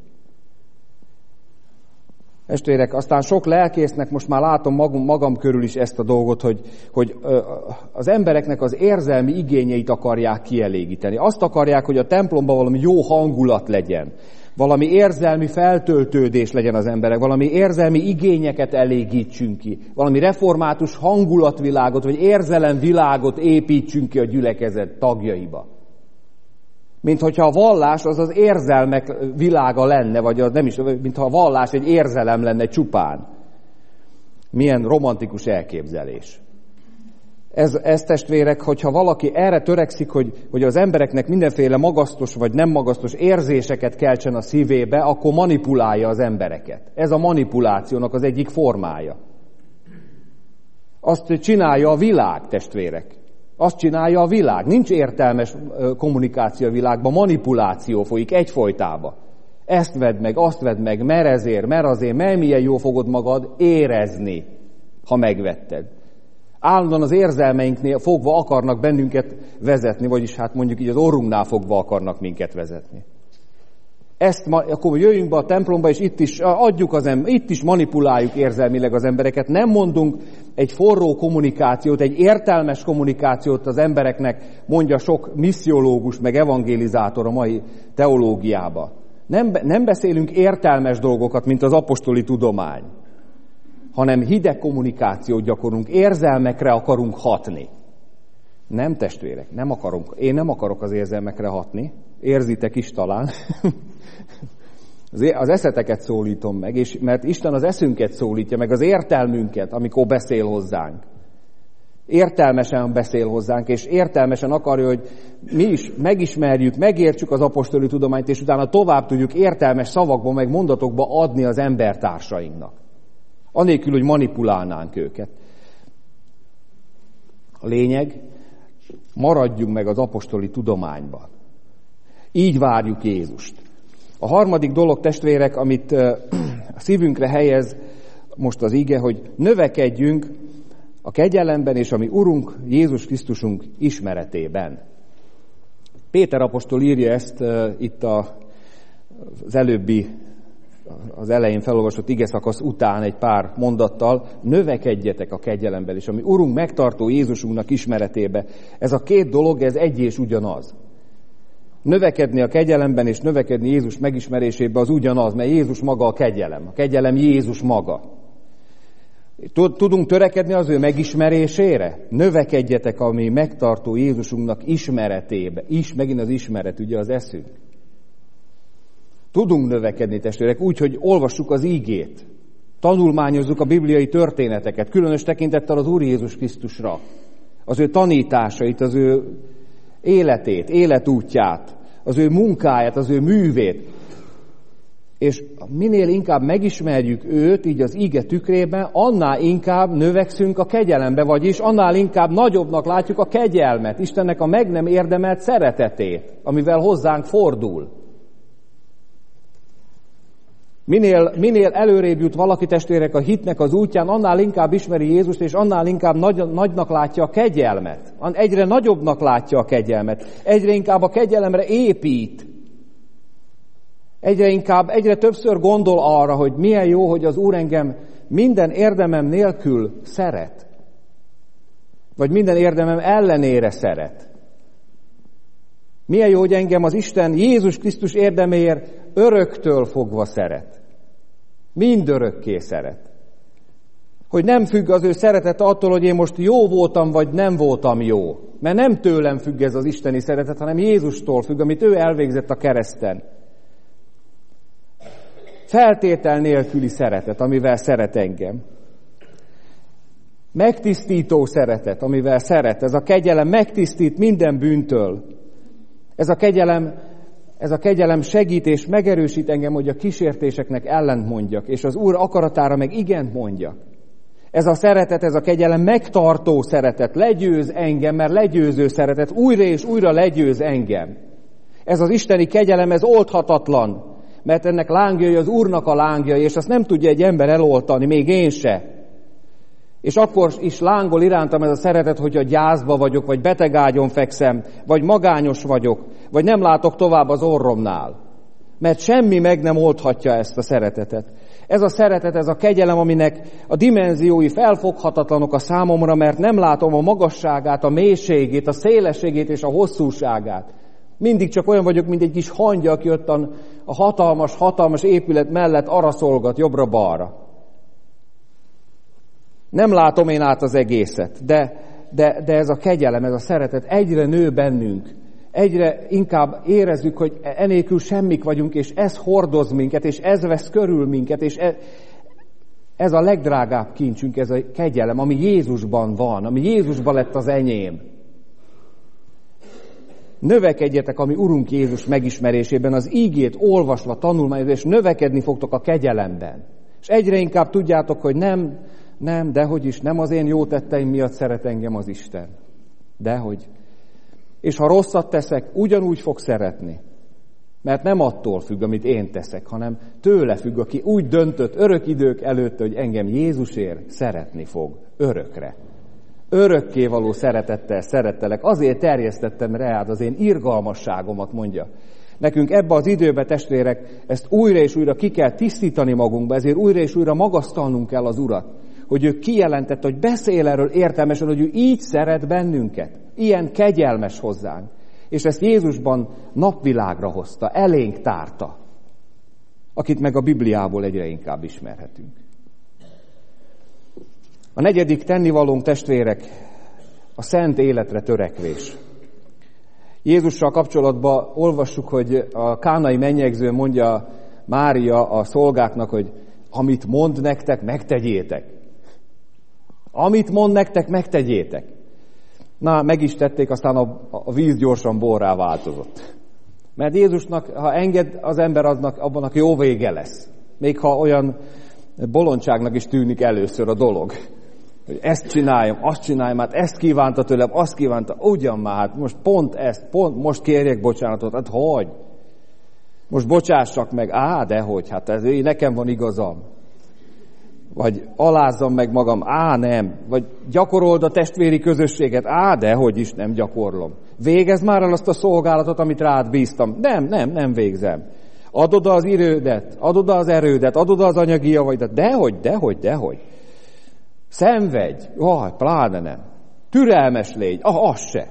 Testvérek, aztán sok lelkésznek, most már látom magam körül is ezt a dolgot, hogy az embereknek az érzelmi igényeit akarják kielégíteni. Azt akarják, hogy a templomban valami jó hangulat legyen, valami érzelmi feltöltődés legyen az emberek, valami érzelmi igényeket elégítsünk ki, valami református hangulatvilágot, vagy érzelemvilágot építsünk ki a gyülekezet tagjaiba. Mint hogyha a vallás az érzelmek világa lenne, vagy az nem is, mintha a vallás egy érzelem lenne csupán. Milyen romantikus elképzelés. Ez testvérek, hogyha valaki erre törekszik, hogy az embereknek mindenféle magasztos vagy nem magasztos érzéseket keltsen a szívébe, akkor manipulálja az embereket. Ez a manipulációnak az egyik formája. Azt csinálja a világ, testvérek. Azt csinálja a világ. Nincs értelmes kommunikáció a világban, manipuláció folyik egyfolytában. Ezt vedd meg, azt vedd meg, mert ezért, mert azért, mert milyen jól fogod magad érezni, ha megvetted. Állandóan az érzelmeinknél fogva akarnak bennünket vezetni, vagyis hát mondjuk így az orrunknál fogva akarnak minket vezetni. Akkor jöjjünk be a templomba, és itt is manipuláljuk érzelmileg az embereket. Nem mondunk egy forró kommunikációt, egy értelmes kommunikációt az embereknek, mondja sok missziológus, meg evangelizátor a mai teológiába. Nem beszélünk értelmes dolgokat, mint az apostoli tudomány, hanem hideg kommunikációt gyakorlunk, érzelmekre akarunk hatni. Nem, testvérek, én nem akarok az érzelmekre hatni, érzitek is talán. Az eszeteket szólítom meg, és mert Isten az eszünket szólítja, meg az értelmünket, amikor beszél hozzánk. Értelmesen beszél hozzánk, és értelmesen akarja, hogy mi is megismerjük, megértsük az apostoli tudományt, és utána tovább tudjuk értelmes szavakba, meg mondatokba adni az embertársainknak. Anélkül, hogy manipulálnánk őket. A lényeg, maradjunk meg az apostoli tudományban. Így várjuk Jézust. A harmadik dolog, testvérek, amit a szívünkre helyez most az ige, hogy növekedjünk a kegyelemben és a mi Urunk Jézus Krisztusunk ismeretében. Péter apostol írja ezt itt az elején felolvasott igeszakasz után egy pár mondattal, növekedjetek a kegyelemben és a mi Urunk megtartó Jézusunknak ismeretébe. Ez a két dolog, ez egy és ugyanaz. Növekedni a kegyelemben és növekedni Jézus megismerésébe az ugyanaz, mert Jézus maga a kegyelem Jézus maga. Tudunk törekedni az ő megismerésére? Növekedjetek a mi megtartó Jézusunknak ismeretébe. Megint az ismeret, ugye az eszünk. Tudunk növekedni, testvérek, úgy, hogy olvassuk az ígét. Tanulmányozzuk a bibliai történeteket, különös tekintettel az Úr Jézus Krisztusra. Az ő tanításait, az ő életét, életútját, az ő munkáját, az ő művét. És minél inkább megismerjük őt, így az íge tükrében, annál inkább növekszünk a kegyelembe, vagyis annál inkább nagyobbnak látjuk a kegyelmet, Istennek a meg nem érdemelt szeretetét, amivel hozzánk fordul. Minél előrébb jut valaki, testvérek, a hitnek az útján, annál inkább ismeri Jézust, és annál inkább nagynak látja a kegyelmet. Egyre nagyobbnak látja a kegyelmet. Egyre inkább a kegyelemre épít. Egyre többször gondol arra, hogy milyen jó, hogy az Úr engem minden érdemem nélkül szeret. Vagy minden érdemem ellenére szeret. Milyen jó, hogy engem az Isten Jézus Krisztus érdeméért öröktől fogva szeret. Mindörökké szeret. Hogy nem függ az ő szeretete attól, hogy én most jó voltam, vagy nem voltam jó. Mert nem tőlem függ ez az isteni szeretet, hanem Jézustól függ, amit ő elvégzett a kereszten. Feltétel nélküli szeretet, amivel szeret engem. Megtisztító szeretet, amivel szeret. Ez a kegyelem megtisztít minden bűntől. Ez a kegyelem segít és megerősít engem, hogy a kísértéseknek ellent mondjak, és az Úr akaratára meg igent mondjak. Ez a szeretet, ez a kegyelem megtartó szeretet, legyőz engem, mert legyőző szeretet, újra és újra legyőz engem. Ez az isteni kegyelem, ez oldhatatlan, mert ennek lángjai az Úrnak a lángjai, és azt nem tudja egy ember eloltani, még én se. És akkor is lángol irántam ez a szeretet, hogyha gyászba vagyok, vagy betegágyon fekszem, vagy magányos vagyok, vagy nem látok tovább az orromnál. Mert semmi meg nem oldhatja ezt a szeretetet. Ez a szeretet, ez a kegyelem, aminek a dimenziói felfoghatatlanok a számomra, mert nem látom a magasságát, a mélységét, a szélességét és a hosszúságát. Mindig csak olyan vagyok, mint egy kis hangya, aki ott a hatalmas épület mellett araszolgat jobbra-balra. Nem látom én át az egészet, de ez a kegyelem, ez a szeretet egyre nő bennünk. Egyre inkább érezzük, hogy enélkül semmik vagyunk, és ez hordoz minket, és ez vesz körül minket, és ez a legdrágább kincsünk, ez a kegyelem, ami Jézusban van, ami Jézusban lett az enyém. Növekedjetek a mi Urunk Jézus megismerésében, az ígét olvasva, tanulmányozva, és növekedni fogtok a kegyelemben. És egyre inkább tudjátok, hogy nem, dehogy is, nem az én jó tetteim miatt szeret engem az Isten. Dehogy. És ha rosszat teszek, ugyanúgy fog szeretni. Mert nem attól függ, amit én teszek, hanem tőle függ, aki úgy döntött örök idők előtt, hogy engem Jézusért szeretni fog. Örökre. Örökkévaló szeretettel szerettelek. Azért terjesztettem rád az én irgalmasságomat, mondja. Nekünk ebbe az időbe, testvérek, ezt újra és újra ki kell tisztítani magunkba, ezért újra és újra magasztalnunk kell az Urat. Hogy ő kijelentette, hogy beszél erről értelmesen, hogy ő így szeret bennünket. Ilyen kegyelmes hozzánk. És ezt Jézusban napvilágra hozta, elénk tárta. Akit meg a Bibliából egyre inkább ismerhetünk. A negyedik tennivalónk, testvérek, a szent életre törekvés. Jézussal kapcsolatban olvassuk, hogy a kánai mennyegző mondja Mária a szolgáknak, hogy amit mond nektek, megtegyétek. Amit mond nektek, megtegyétek. Na, meg is tették, aztán a víz gyorsan borrá változott. Mert Jézusnak, ha enged az ember, abban jó vége lesz. Még ha olyan bolondságnak is tűnik először a dolog. Hogy ezt csináljam, azt csináljam, hát ezt kívánta tőlem, azt kívánta, ugyan már, hát most pont ezt, most kérjek bocsánatot, hát hogy? Most bocsássak meg, dehogy, hát ez nekem van igazam. Vagy alázzam meg magam, nem. Vagy gyakorold a testvéri közösséget, dehogy is nem gyakorlom. Végezd már el azt a szolgálatot, amit rád bíztam. Nem végzem. Add oda az idődet, add oda az erődet, add oda az anyagi javaidat. Dehogy. Szenvedj. Pláne nem. Türelmes légy. Az se.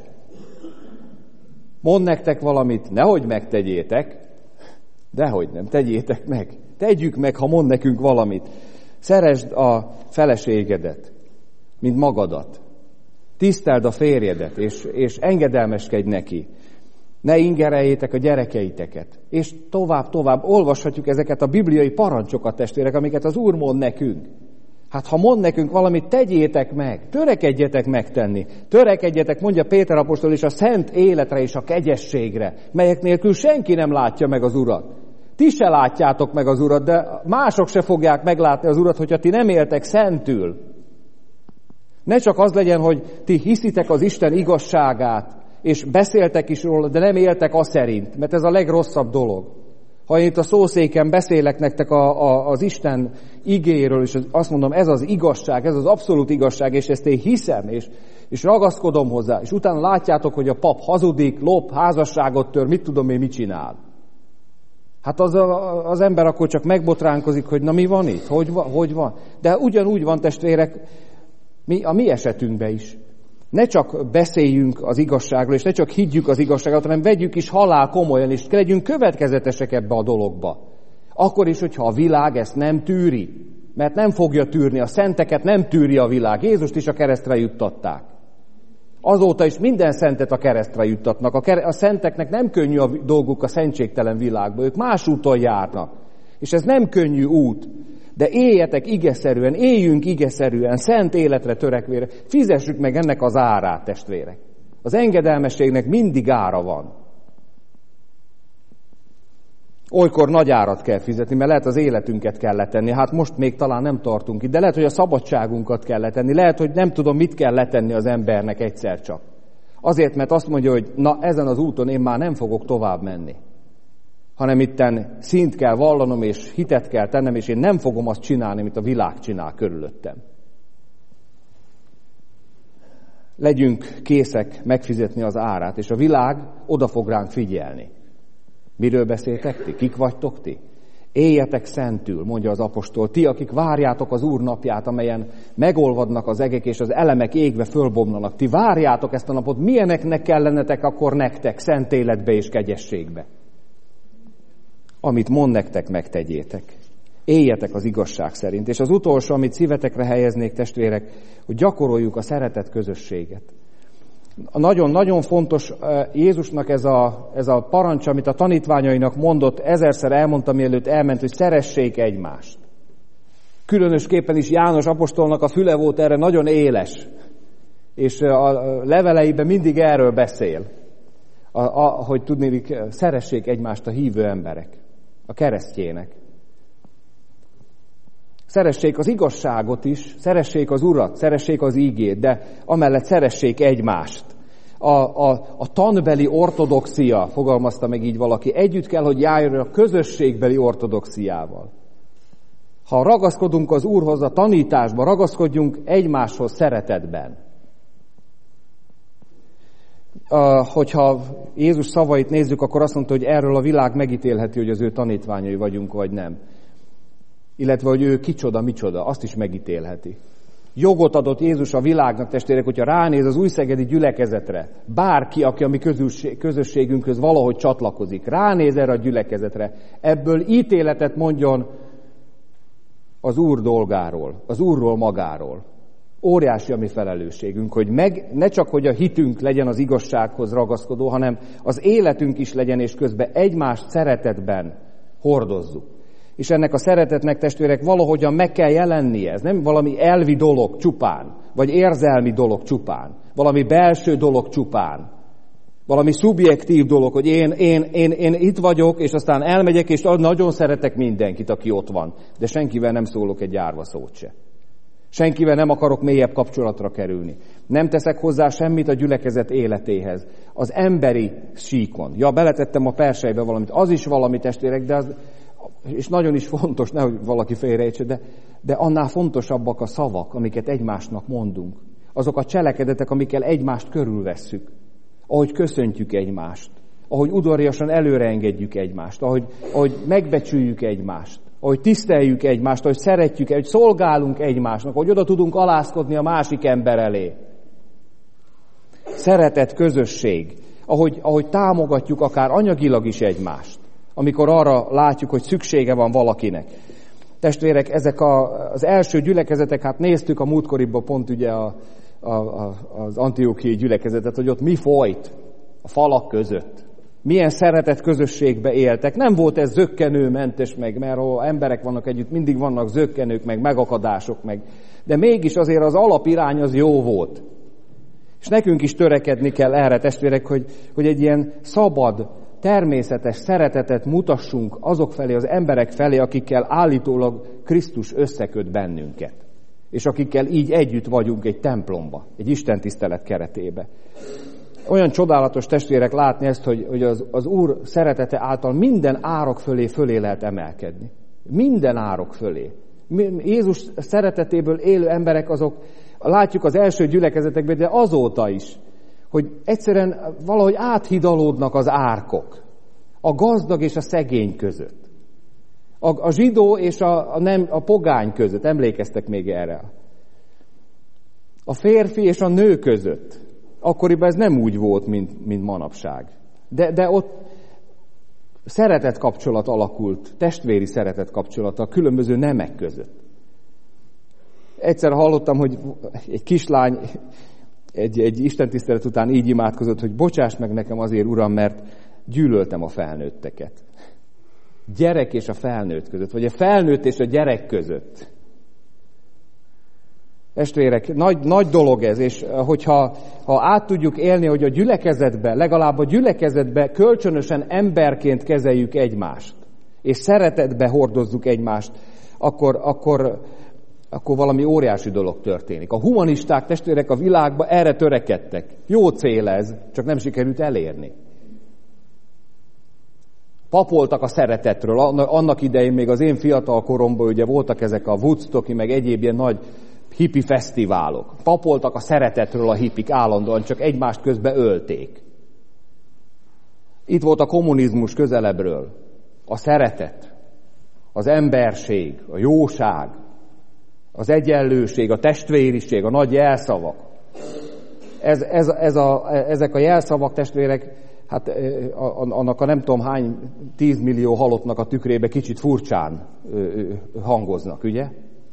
Mondd nektek valamit, nehogy megtegyétek. Dehogy nem, tegyétek meg. Tegyük meg, ha mond nekünk valamit. Szeresd a feleségedet, mint magadat. Tiszteld a férjedet, és engedelmeskedj neki. Ne ingereljétek a gyerekeiteket. És tovább olvashatjuk ezeket a bibliai parancsokat, testvérek, amiket az Úr mond nekünk. Hát ha mond nekünk valamit, tegyétek meg, törekedjetek megtenni. Törekedjetek, mondja Péter apostol is, a szent életre és a kegyességre, melyek nélkül senki nem látja meg az Urat. Ti se látjátok meg az Urat, de mások se fogják meglátni az Urat, hogyha ti nem éltek szentül. Ne csak az legyen, hogy ti hiszitek az Isten igazságát, és beszéltek is róla, de nem éltek azt szerint, mert ez a legrosszabb dolog. Ha én itt a szószéken beszélek nektek az Isten igéről, és azt mondom, ez az igazság, ez az abszolút igazság, és ezt én hiszem, és ragaszkodom hozzá, és utána látjátok, hogy a pap hazudik, lop, házasságot tör, mit tudom én, mit csinál. Hát az ember akkor csak megbotránkozik, hogy na mi van itt, hogy van. De ugyanúgy van, testvérek, a mi esetünkben is. Ne csak beszéljünk az igazságról, és ne csak higgyük az igazságot, hanem vegyük is halál komolyan, és legyünk következetesek ebbe a dologba. Akkor is, hogyha a világ ezt nem tűri, mert nem fogja tűrni, a szenteket nem tűri a világ. Jézust is a keresztre juttatták. Azóta is minden szentet a keresztre juttatnak. A szenteknek nem könnyű a dolguk a szentségtelen világban, ők más úton járnak. És ez nem könnyű út. De éljetek igeszerűen, éljünk igeszerűen, szent életre törekvére. Fizessük meg ennek az árát, testvérek. Az engedelmességnek mindig ára van. Olykor nagy árat kell fizetni, mert lehet az életünket kell letenni. Hát most még talán nem tartunk itt, de lehet, hogy a szabadságunkat kell letenni. Lehet, hogy nem tudom, mit kell letenni az embernek egyszer csak. Azért, mert azt mondja, hogy na, ezen az úton én már nem fogok tovább menni. Hanem itten szint kell vallanom, és hitet kell tennem, és én nem fogom azt csinálni, amit a világ csinál körülöttem. Legyünk készek megfizetni az árát, és a világ oda fog ránk figyelni. Miről beszéltek ti? Kik vagytok ti? Éljetek szentül, mondja az apostol, ti, akik várjátok az Úr napját, amelyen megolvadnak az egek, és az elemek égve fölbomlanak. Ti várjátok ezt a napot, milyeneknek kellenetek akkor nektek szent életbe és kegyességbe. Amit mond nektek, megtegyétek. Éljetek az igazság szerint. És az utolsó, amit szívetekre helyeznék, testvérek, hogy gyakoroljuk a szeretet közösséget. Nagyon-nagyon fontos Jézusnak ez a parancs, amit a tanítványainak mondott, ezerszer elmondta, mielőtt elment, hogy szeressék egymást. Különösképpen is János apostolnak a füle volt erre nagyon éles, és a leveleiben mindig erről beszél, hogy tudnék, szeressék egymást a hívő emberek, a keresztjének. Szeressék az igazságot is, szeressék az Urat, szeressék az ígét, de amellett szeressék egymást. A tanbeli ortodoxia, fogalmazta meg így valaki, együtt kell, hogy járjon a közösségbeli ortodoxiával. Ha ragaszkodunk az Úrhoz a tanításba, ragaszkodjunk egymáshoz szeretetben. Hogyha Jézus szavait nézzük, akkor azt mondta, hogy erről a világ megítélheti, hogy az ő tanítványai vagyunk, vagy nem. Illetve, hogy ő kicsoda, micsoda, azt is megítélheti. Jogot adott Jézus a világnak, testvérek, hogyha ránéz az újszegedi gyülekezetre, bárki, aki a mi közösségünkhöz valahogy csatlakozik, ránéz erre a gyülekezetre, ebből ítéletet mondjon az Úr dolgáról, az Úrról magáról. Óriási a mi felelősségünk, hogy ne csak, hogy a hitünk legyen az igazsághoz ragaszkodó, hanem az életünk is legyen, és közben egymást szeretetben hordozzuk. És ennek a szeretetnek, testvérek, valahogyan meg kell jelennie. Ez nem valami elvi dolog csupán, vagy érzelmi dolog csupán, valami belső dolog csupán, valami szubjektív dolog, hogy én itt vagyok, és aztán elmegyek, és nagyon szeretek mindenkit, aki ott van. De senkivel nem szólok egy árva szót se. Senkivel nem akarok mélyebb kapcsolatra kerülni. Nem teszek hozzá semmit a gyülekezet életéhez. Az emberi síkon. Ja, beletettem a persejbe valamit. Az is valami, testvérek, de az, és nagyon is fontos, nehogy valaki félreértse, de annál fontosabbak a szavak, amiket egymásnak mondunk. Azok a cselekedetek, amikkel egymást körülvesszük. Ahogy köszöntjük egymást. Ahogy udvariasan előreengedjük egymást. Ahogy megbecsüljük egymást. Ahogy tiszteljük egymást, ahogy szeretjük, ahogy szolgálunk egymásnak, ahogy oda tudunk alázkodni a másik ember elé. Szeretet, közösség. Ahogy támogatjuk akár anyagilag is egymást. Amikor arra látjuk, hogy szüksége van valakinek. Testvérek, ezek az első gyülekezetek, hát néztük a múltkoriban pont ugye az antiochiai gyülekezetet, hogy ott mi folyt a falak között. Milyen szeretet közösségbe éltek. Nem volt ez zökkenőmentes meg, mert ahol emberek vannak együtt, mindig vannak zökkenők, meg megakadások, de mégis azért az alapirány az jó volt. És nekünk is törekedni kell erre, testvérek, hogy egy ilyen szabad, természetes szeretetet mutassunk azok felé, az emberek felé, akikkel állítólag Krisztus összeköt bennünket. És akikkel így együtt vagyunk egy templomba, egy istentisztelet keretébe. Olyan csodálatos, testvérek, látni ezt, hogy az Úr szeretete által minden árok fölé lehet emelkedni. Minden árok fölé. Jézus szeretetéből élő emberek, azok látjuk az első gyülekezetekben, de azóta is, hogy egyszerűen valahogy áthidalódnak az árkok. A gazdag és a szegény között. A zsidó és a pogány között. Emlékeztek még erre? A férfi és a nő között. Akkoriban ez nem úgy volt, mint manapság. De ott szeretet kapcsolat alakult, testvéri szeretet kapcsolat a különböző nemek között. Egyszer hallottam, hogy egy kislány egy istentisztelet után így imádkozott, hogy bocsáss meg nekem azért, Uram, mert gyűlöltem a felnőtteket. Gyerek és a felnőtt között, vagy a felnőtt és a gyerek között. Testvérek, nagy dolog ez, és hogyha át tudjuk élni, hogy a gyülekezetbe, legalább a gyülekezetbe kölcsönösen emberként kezeljük egymást, és szeretetbe hordozzuk egymást, akkor valami óriási dolog történik. A humanisták, testvérek, a világban erre törekedtek. Jó cél ez, csak nem sikerült elérni. Papoltak a szeretetről. Annak idején még az én fiatal koromban ugye voltak ezek a Woodstocki, meg egyéb ilyen nagy hippi fesztiválok. Papoltak a szeretetről a hippik állandóan, csak egymást közben ölték. Itt volt a kommunizmus közelebbről. A szeretet, az emberség, a jóság, az egyenlőség, a testvériség, a nagy jelszavak. Ezek a jelszavak, testvérek, hát annak a nem tudom hány 10 millió halottnak a tükrébe kicsit furcsán hangoznak, ugye?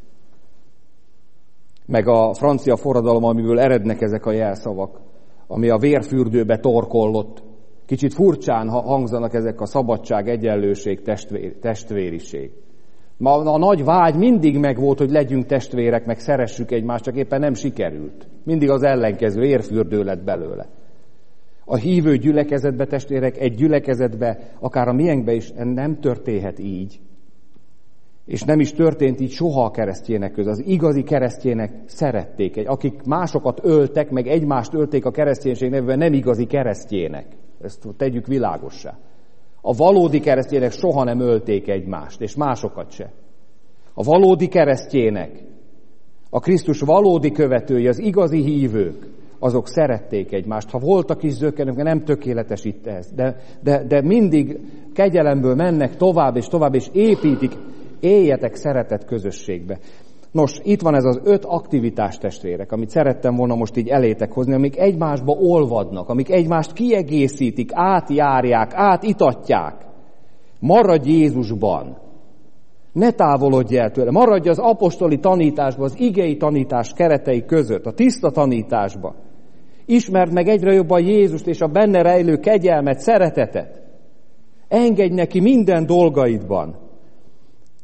Meg a francia forradalom, amiből erednek ezek a jelszavak, ami a vérfürdőbe torkollott. Kicsit furcsán hangzanak ezek a szabadság, egyenlőség, testvériség. Ma a nagy vágy mindig megvolt, hogy legyünk testvérek, meg szeressük egymást, csak éppen nem sikerült. Mindig az ellenkező, vérfürdő lett belőle. A hívő gyülekezetbe, testvérek, egy gyülekezetbe, akár a miénkbe is nem történhet így. És nem is történt így soha a keresztjének között. Az igazi keresztjének szerették. Akik másokat öltek, meg egymást ölték a kereszténység nevében, nem igazi keresztjének. Ezt tegyük világossá. A valódi keresztjének soha nem ölték egymást, és másokat se. A valódi keresztjének, a Krisztus valódi követői, az igazi hívők, azok szerették egymást. Ha voltak is zökkenők, nem tökéletes itt ez, de mindig kegyelemből mennek tovább, és építik. Éljetek szeretet közösségbe. Nos, itt van ez az 5 aktivitás, testvérek, amit szerettem volna most így elétek hozni, amik egymásba olvadnak, amik egymást kiegészítik, átjárják, átitatják. Maradj Jézusban. Ne távolodj el tőle. Maradj az apostoli tanításban, az igei tanítás keretei között, a tiszta tanításba. Ismerd meg egyre jobban Jézust és a benne rejlő kegyelmet, szeretetet. Engedj neki minden dolgaidban.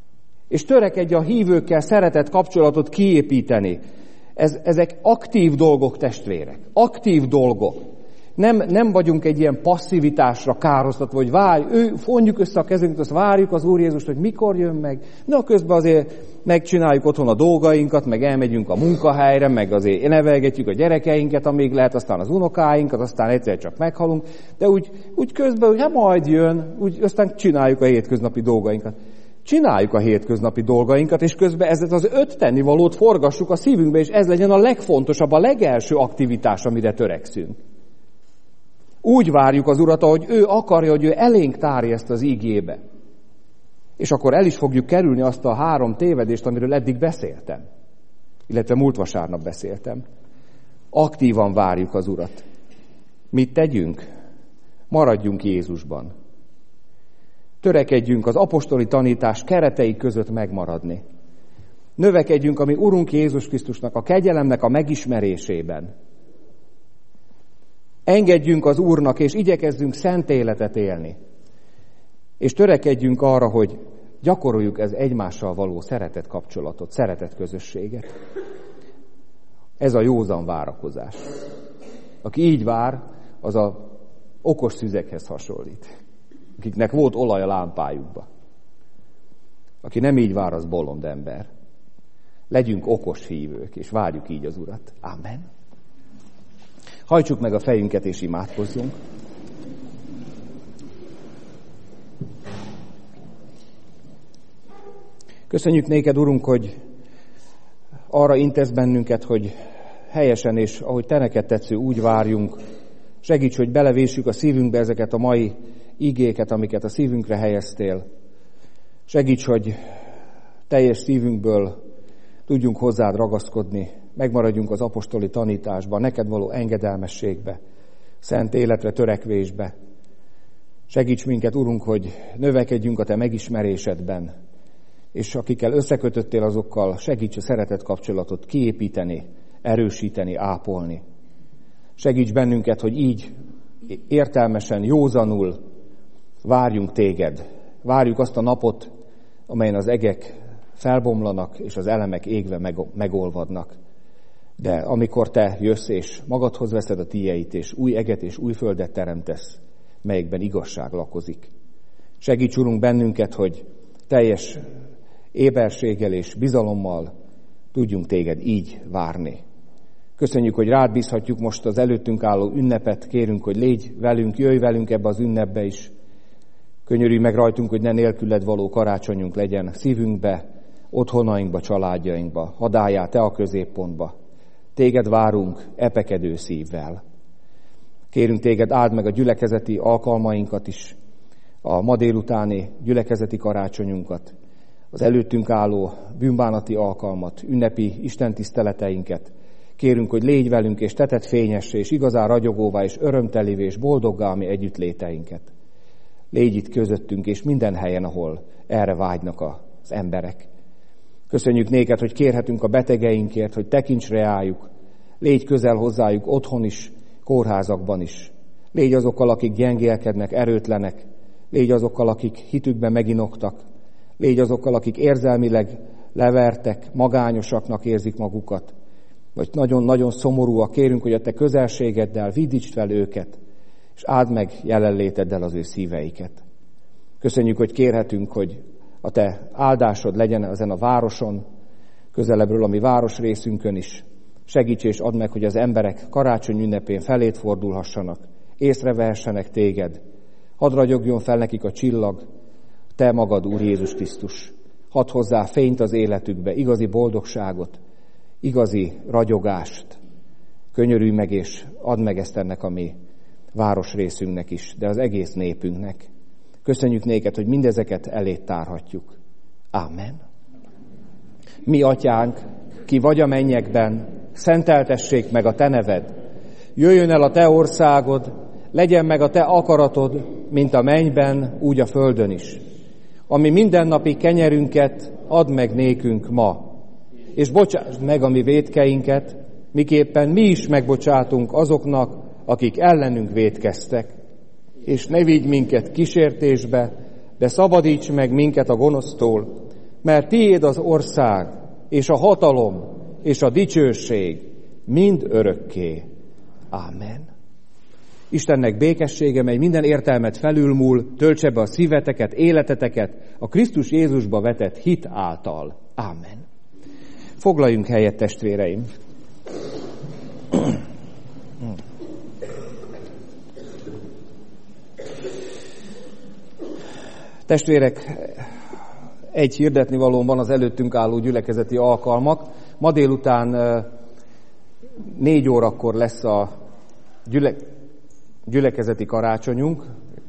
És törekedj a hívőkkel szeretett kapcsolatot kiépíteni. Ezek aktív dolgok, testvérek. Aktív dolgok. Nem vagyunk egy ilyen passzivitásra károsztatva, hogy fonjuk össze a kezünket, azt várjuk az Úr Jézust, hogy mikor jön meg. Na, közben azért megcsináljuk otthon a dolgainkat, meg elmegyünk a munkahelyre, meg azért nevelgetjük a gyerekeinket, amíg lehet, aztán az unokáinkat, aztán egyszer csak meghalunk. De úgy közben, hogy majd jön, úgy aztán csináljuk a hétköznapi dolgainkat. Csináljuk a hétköznapi dolgainkat, és közben ezt az 5 tennivalót forgassuk a szívünkbe, és ez legyen a legfontosabb, a legelső aktivitás, amire törekszünk. Úgy várjuk az Urat, ahogy ő akarja, hogy ő elénk tárja ezt az ígébe. És akkor el is fogjuk kerülni azt a 3 tévedést, amiről eddig beszéltem. Illetve múlt vasárnap beszéltem. Aktívan várjuk az Urat. Mit tegyünk? Maradjunk Jézusban. Törekedjünk az apostoli tanítás keretei között megmaradni. Növekedjünk a mi Urunk Jézus Krisztusnak a kegyelemnek a megismerésében. Engedjünk az Úrnak, és igyekezzünk szent életet élni. És törekedjünk arra, hogy gyakoroljuk ez egymással való szeretet kapcsolatot, szeretet közösséget. Ez a józan várakozás. Aki így vár, az a okos szüzekhez hasonlít, akiknek volt olaj a lámpájukba. Aki nem így vár, az bolond ember. Legyünk okos hívők, és várjuk így az Urat. Amen. Hajtsuk meg a fejünket, és imádkozzunk. Köszönjük néked, Urunk, hogy arra intesz bennünket, hogy helyesen és ahogy te neked tetsző, úgy várjunk. Segíts, hogy belevésük a szívünkbe ezeket a mai igéket, amiket a szívünkre helyeztél. Segíts, hogy teljes szívünkből tudjunk hozzád ragaszkodni, megmaradjunk az apostoli tanításban, neked való engedelmességbe, szent életre, törekvésbe. Segíts minket, Urunk, hogy növekedjünk a te megismerésedben, és akikkel összekötöttél, azokkal segíts a szeretet kapcsolatot kiépíteni, erősíteni, ápolni. Segíts bennünket, hogy így értelmesen, józanul várjunk téged. Várjuk azt a napot, amelyen az egek felbomlanak, és az elemek égve megolvadnak. De amikor te jössz, és magadhoz veszed a tiéit, és új eget és új földet teremtesz, melyekben igazság lakozik. Segíts, Urunk, bennünket, hogy teljes éberséggel és bizalommal tudjunk téged így várni. Köszönjük, hogy rád bízhatjuk most az előttünk álló ünnepet, kérünk, hogy légy velünk, jöjj velünk ebbe az ünnepbe is. Könyörülj meg rajtunk, hogy ne nélküled való karácsonyunk legyen szívünkbe, otthonainkba, családjainkba. Hadd álljál te a középpontba. Téged várunk epekedő szívvel. Kérünk téged, áld meg a gyülekezeti alkalmainkat is, a ma délutáni gyülekezeti karácsonyunkat, az előttünk álló bűnbánati alkalmat, ünnepi istentiszteleteinket. Kérünk, hogy légy velünk, és te tedd fényessé, és igazán ragyogóvá, és örömtelivé, és boldoggá a mi együttléteinket. Légy itt közöttünk, és minden helyen, ahol erre vágynak az emberek. Köszönjük néked, hogy kérhetünk a betegeinkért, hogy tekints reájuk. Légy közel hozzájuk otthon is, kórházakban is. Légy azokkal, akik gyengélkednek, erőtlenek. Légy azokkal, akik hitükben meginoktak. Légy azokkal, akik érzelmileg levertek, magányosaknak érzik magukat. Vagy nagyon-nagyon szomorúak. Kérünk, hogy a te közelségeddel vidítsd fel őket, és áld meg jelenléteddel az ő szíveiket. Köszönjük, hogy kérhetünk, hogy a te áldásod legyen ezen a városon, közelebbről a mi városrészünkön is. Segíts és add meg, hogy az emberek karácsony ünnepén felét fordulhassanak, észrevehessenek téged. Hadd ragyogjon fel nekik a csillag, te magad, Úr Jézus Krisztus. Hadd hozzá fényt az életükbe, igazi boldogságot, igazi ragyogást. Könyörülj meg, és add meg ezt ennek a mi városrészünknek is, de az egész népünknek. Köszönjük néked, hogy mindezeket elét tárhatjuk. Ámen. Mi atyánk, ki vagy a mennyekben, szenteltessék meg a te neved. Jöjjön el a te országod, legyen meg a te akaratod, mint a mennyben, úgy a földön is. Ami mindennapi kenyerünket add meg nékünk ma, és bocsásd meg a mi vétkeinket, miképpen mi is megbocsátunk azoknak, akik ellenünk vétkeztek. És ne vigy minket kísértésbe, de szabadíts meg minket a gonosztól, mert tiéd az ország, és a hatalom, és a dicsőség mind örökké. Ámen. Istennek békessége, mely minden értelmet felülmúl, töltse be a szíveteket, életeteket a Krisztus Jézusba vetett hit által. Ámen. Foglaljunk helyet, testvéreim! Testvérek, egy hirdetnivalóm van az előttünk álló gyülekezeti alkalmak. Ma délután 4 órakor lesz a gyülekezeti karácsonyunk.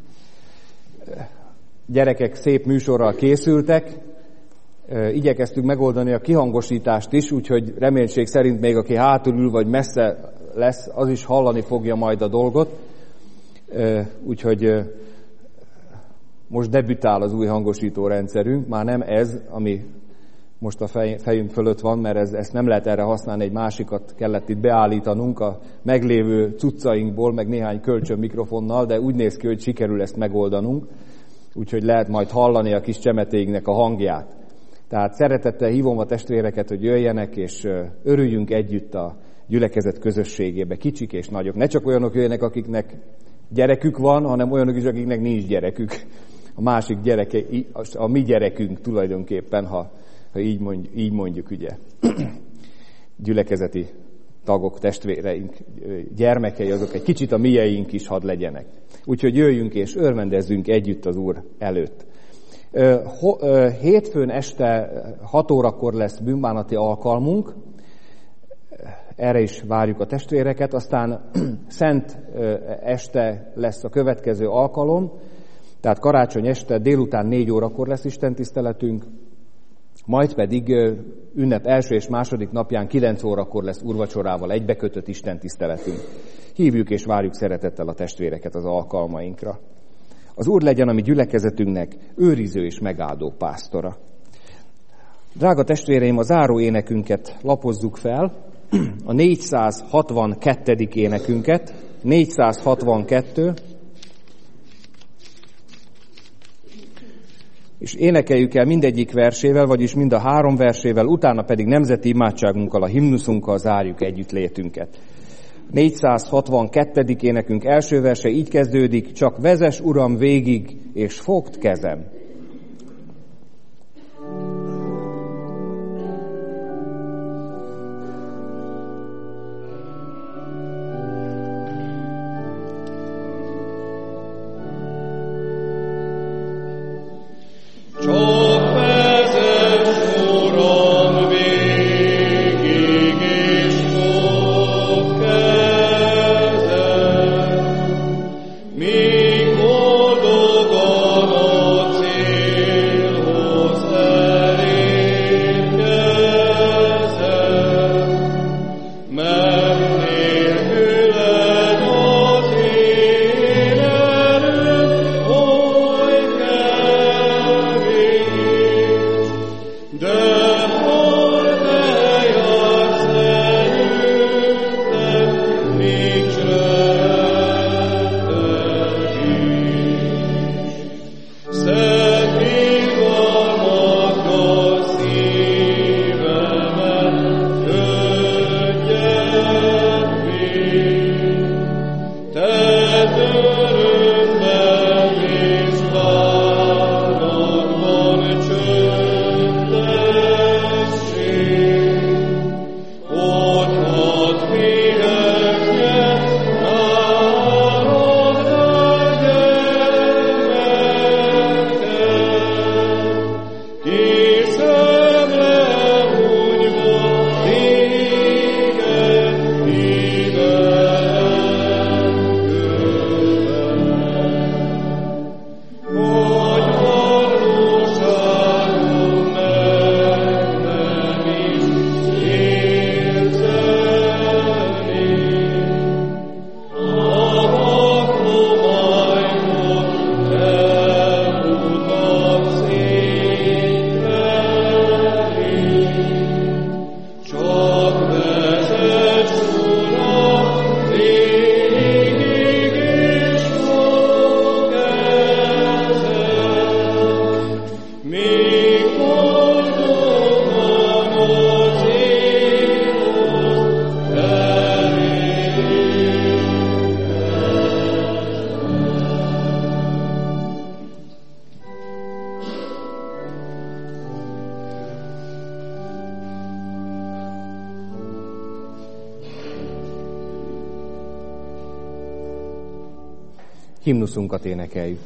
Gyerekek szép műsorral készültek. Igyekeztünk megoldani a kihangosítást is, úgyhogy reménység szerint még aki hátul ül vagy messze lesz, az is hallani fogja majd a dolgot. Úgyhogy most debütál az új hangosító rendszerünk, már nem ez, ami most a fejünk fölött van, mert ezt nem lehet erre használni, egy másikat kellett itt beállítanunk a meglévő cuccainkból, meg néhány kölcsön mikrofonnal, de úgy néz ki, hogy sikerül ezt megoldanunk, úgyhogy lehet majd hallani a kis csemetéknek a hangját. Tehát szeretettel hívom a testvéreket, hogy jöjjenek, és örüljünk együtt a gyülekezet közösségébe, kicsik és nagyok. Ne csak olyanok jöjjenek, akiknek gyerekük van, hanem olyanok is, akiknek nincs gyerekük. A másik gyereke, a mi gyerekünk tulajdonképpen, ha így mondjuk, ugye. Gyülekezeti tagok, testvéreink, gyermekei, azok egy kicsit a mieink is hadd legyenek. Úgyhogy jöjjünk és örvendezzünk együtt az Úr előtt. Hétfőn este 6 órakor lesz bűnbánati alkalmunk, erre is várjuk a testvéreket, aztán szent este lesz a következő alkalom, tehát karácsony este délután 4 órakor lesz istentiszteletünk, majd pedig ünnep első és második napján 9 órakor lesz úrvacsorával egybekötött istentiszteletünk. Hívjuk és várjuk szeretettel a testvéreket az alkalmainkra. Az Úr legyen a mi gyülekezetünknek őriző és megáldó pásztora. Drága testvéreim, a záró énekünket lapozzuk fel, a 462. énekünket, 462, és énekeljük el mindegyik versével, vagyis mind a 3 versével, utána pedig nemzeti imádságunkkal, a himnuszunkkal zárjuk együtt létünket. 462. énekünk első verse így kezdődik, csak vezess, Uram, végig, és fogd kezem. himnuszunkat énekeljük.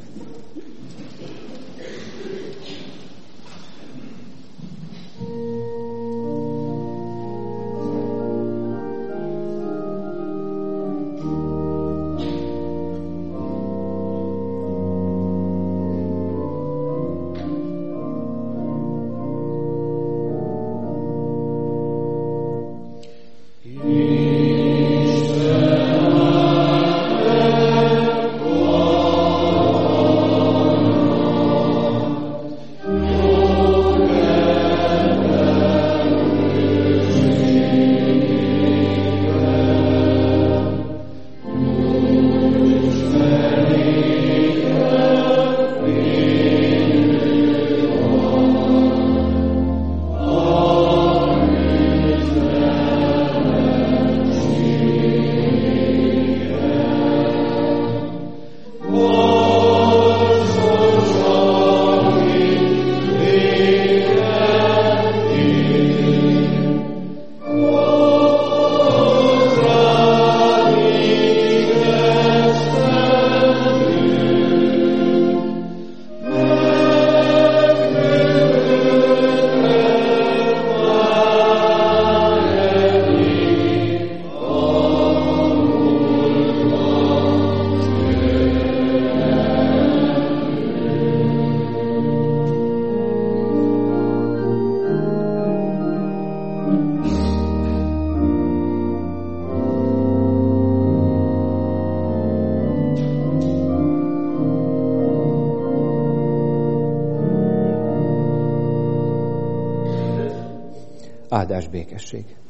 Áldás békesség.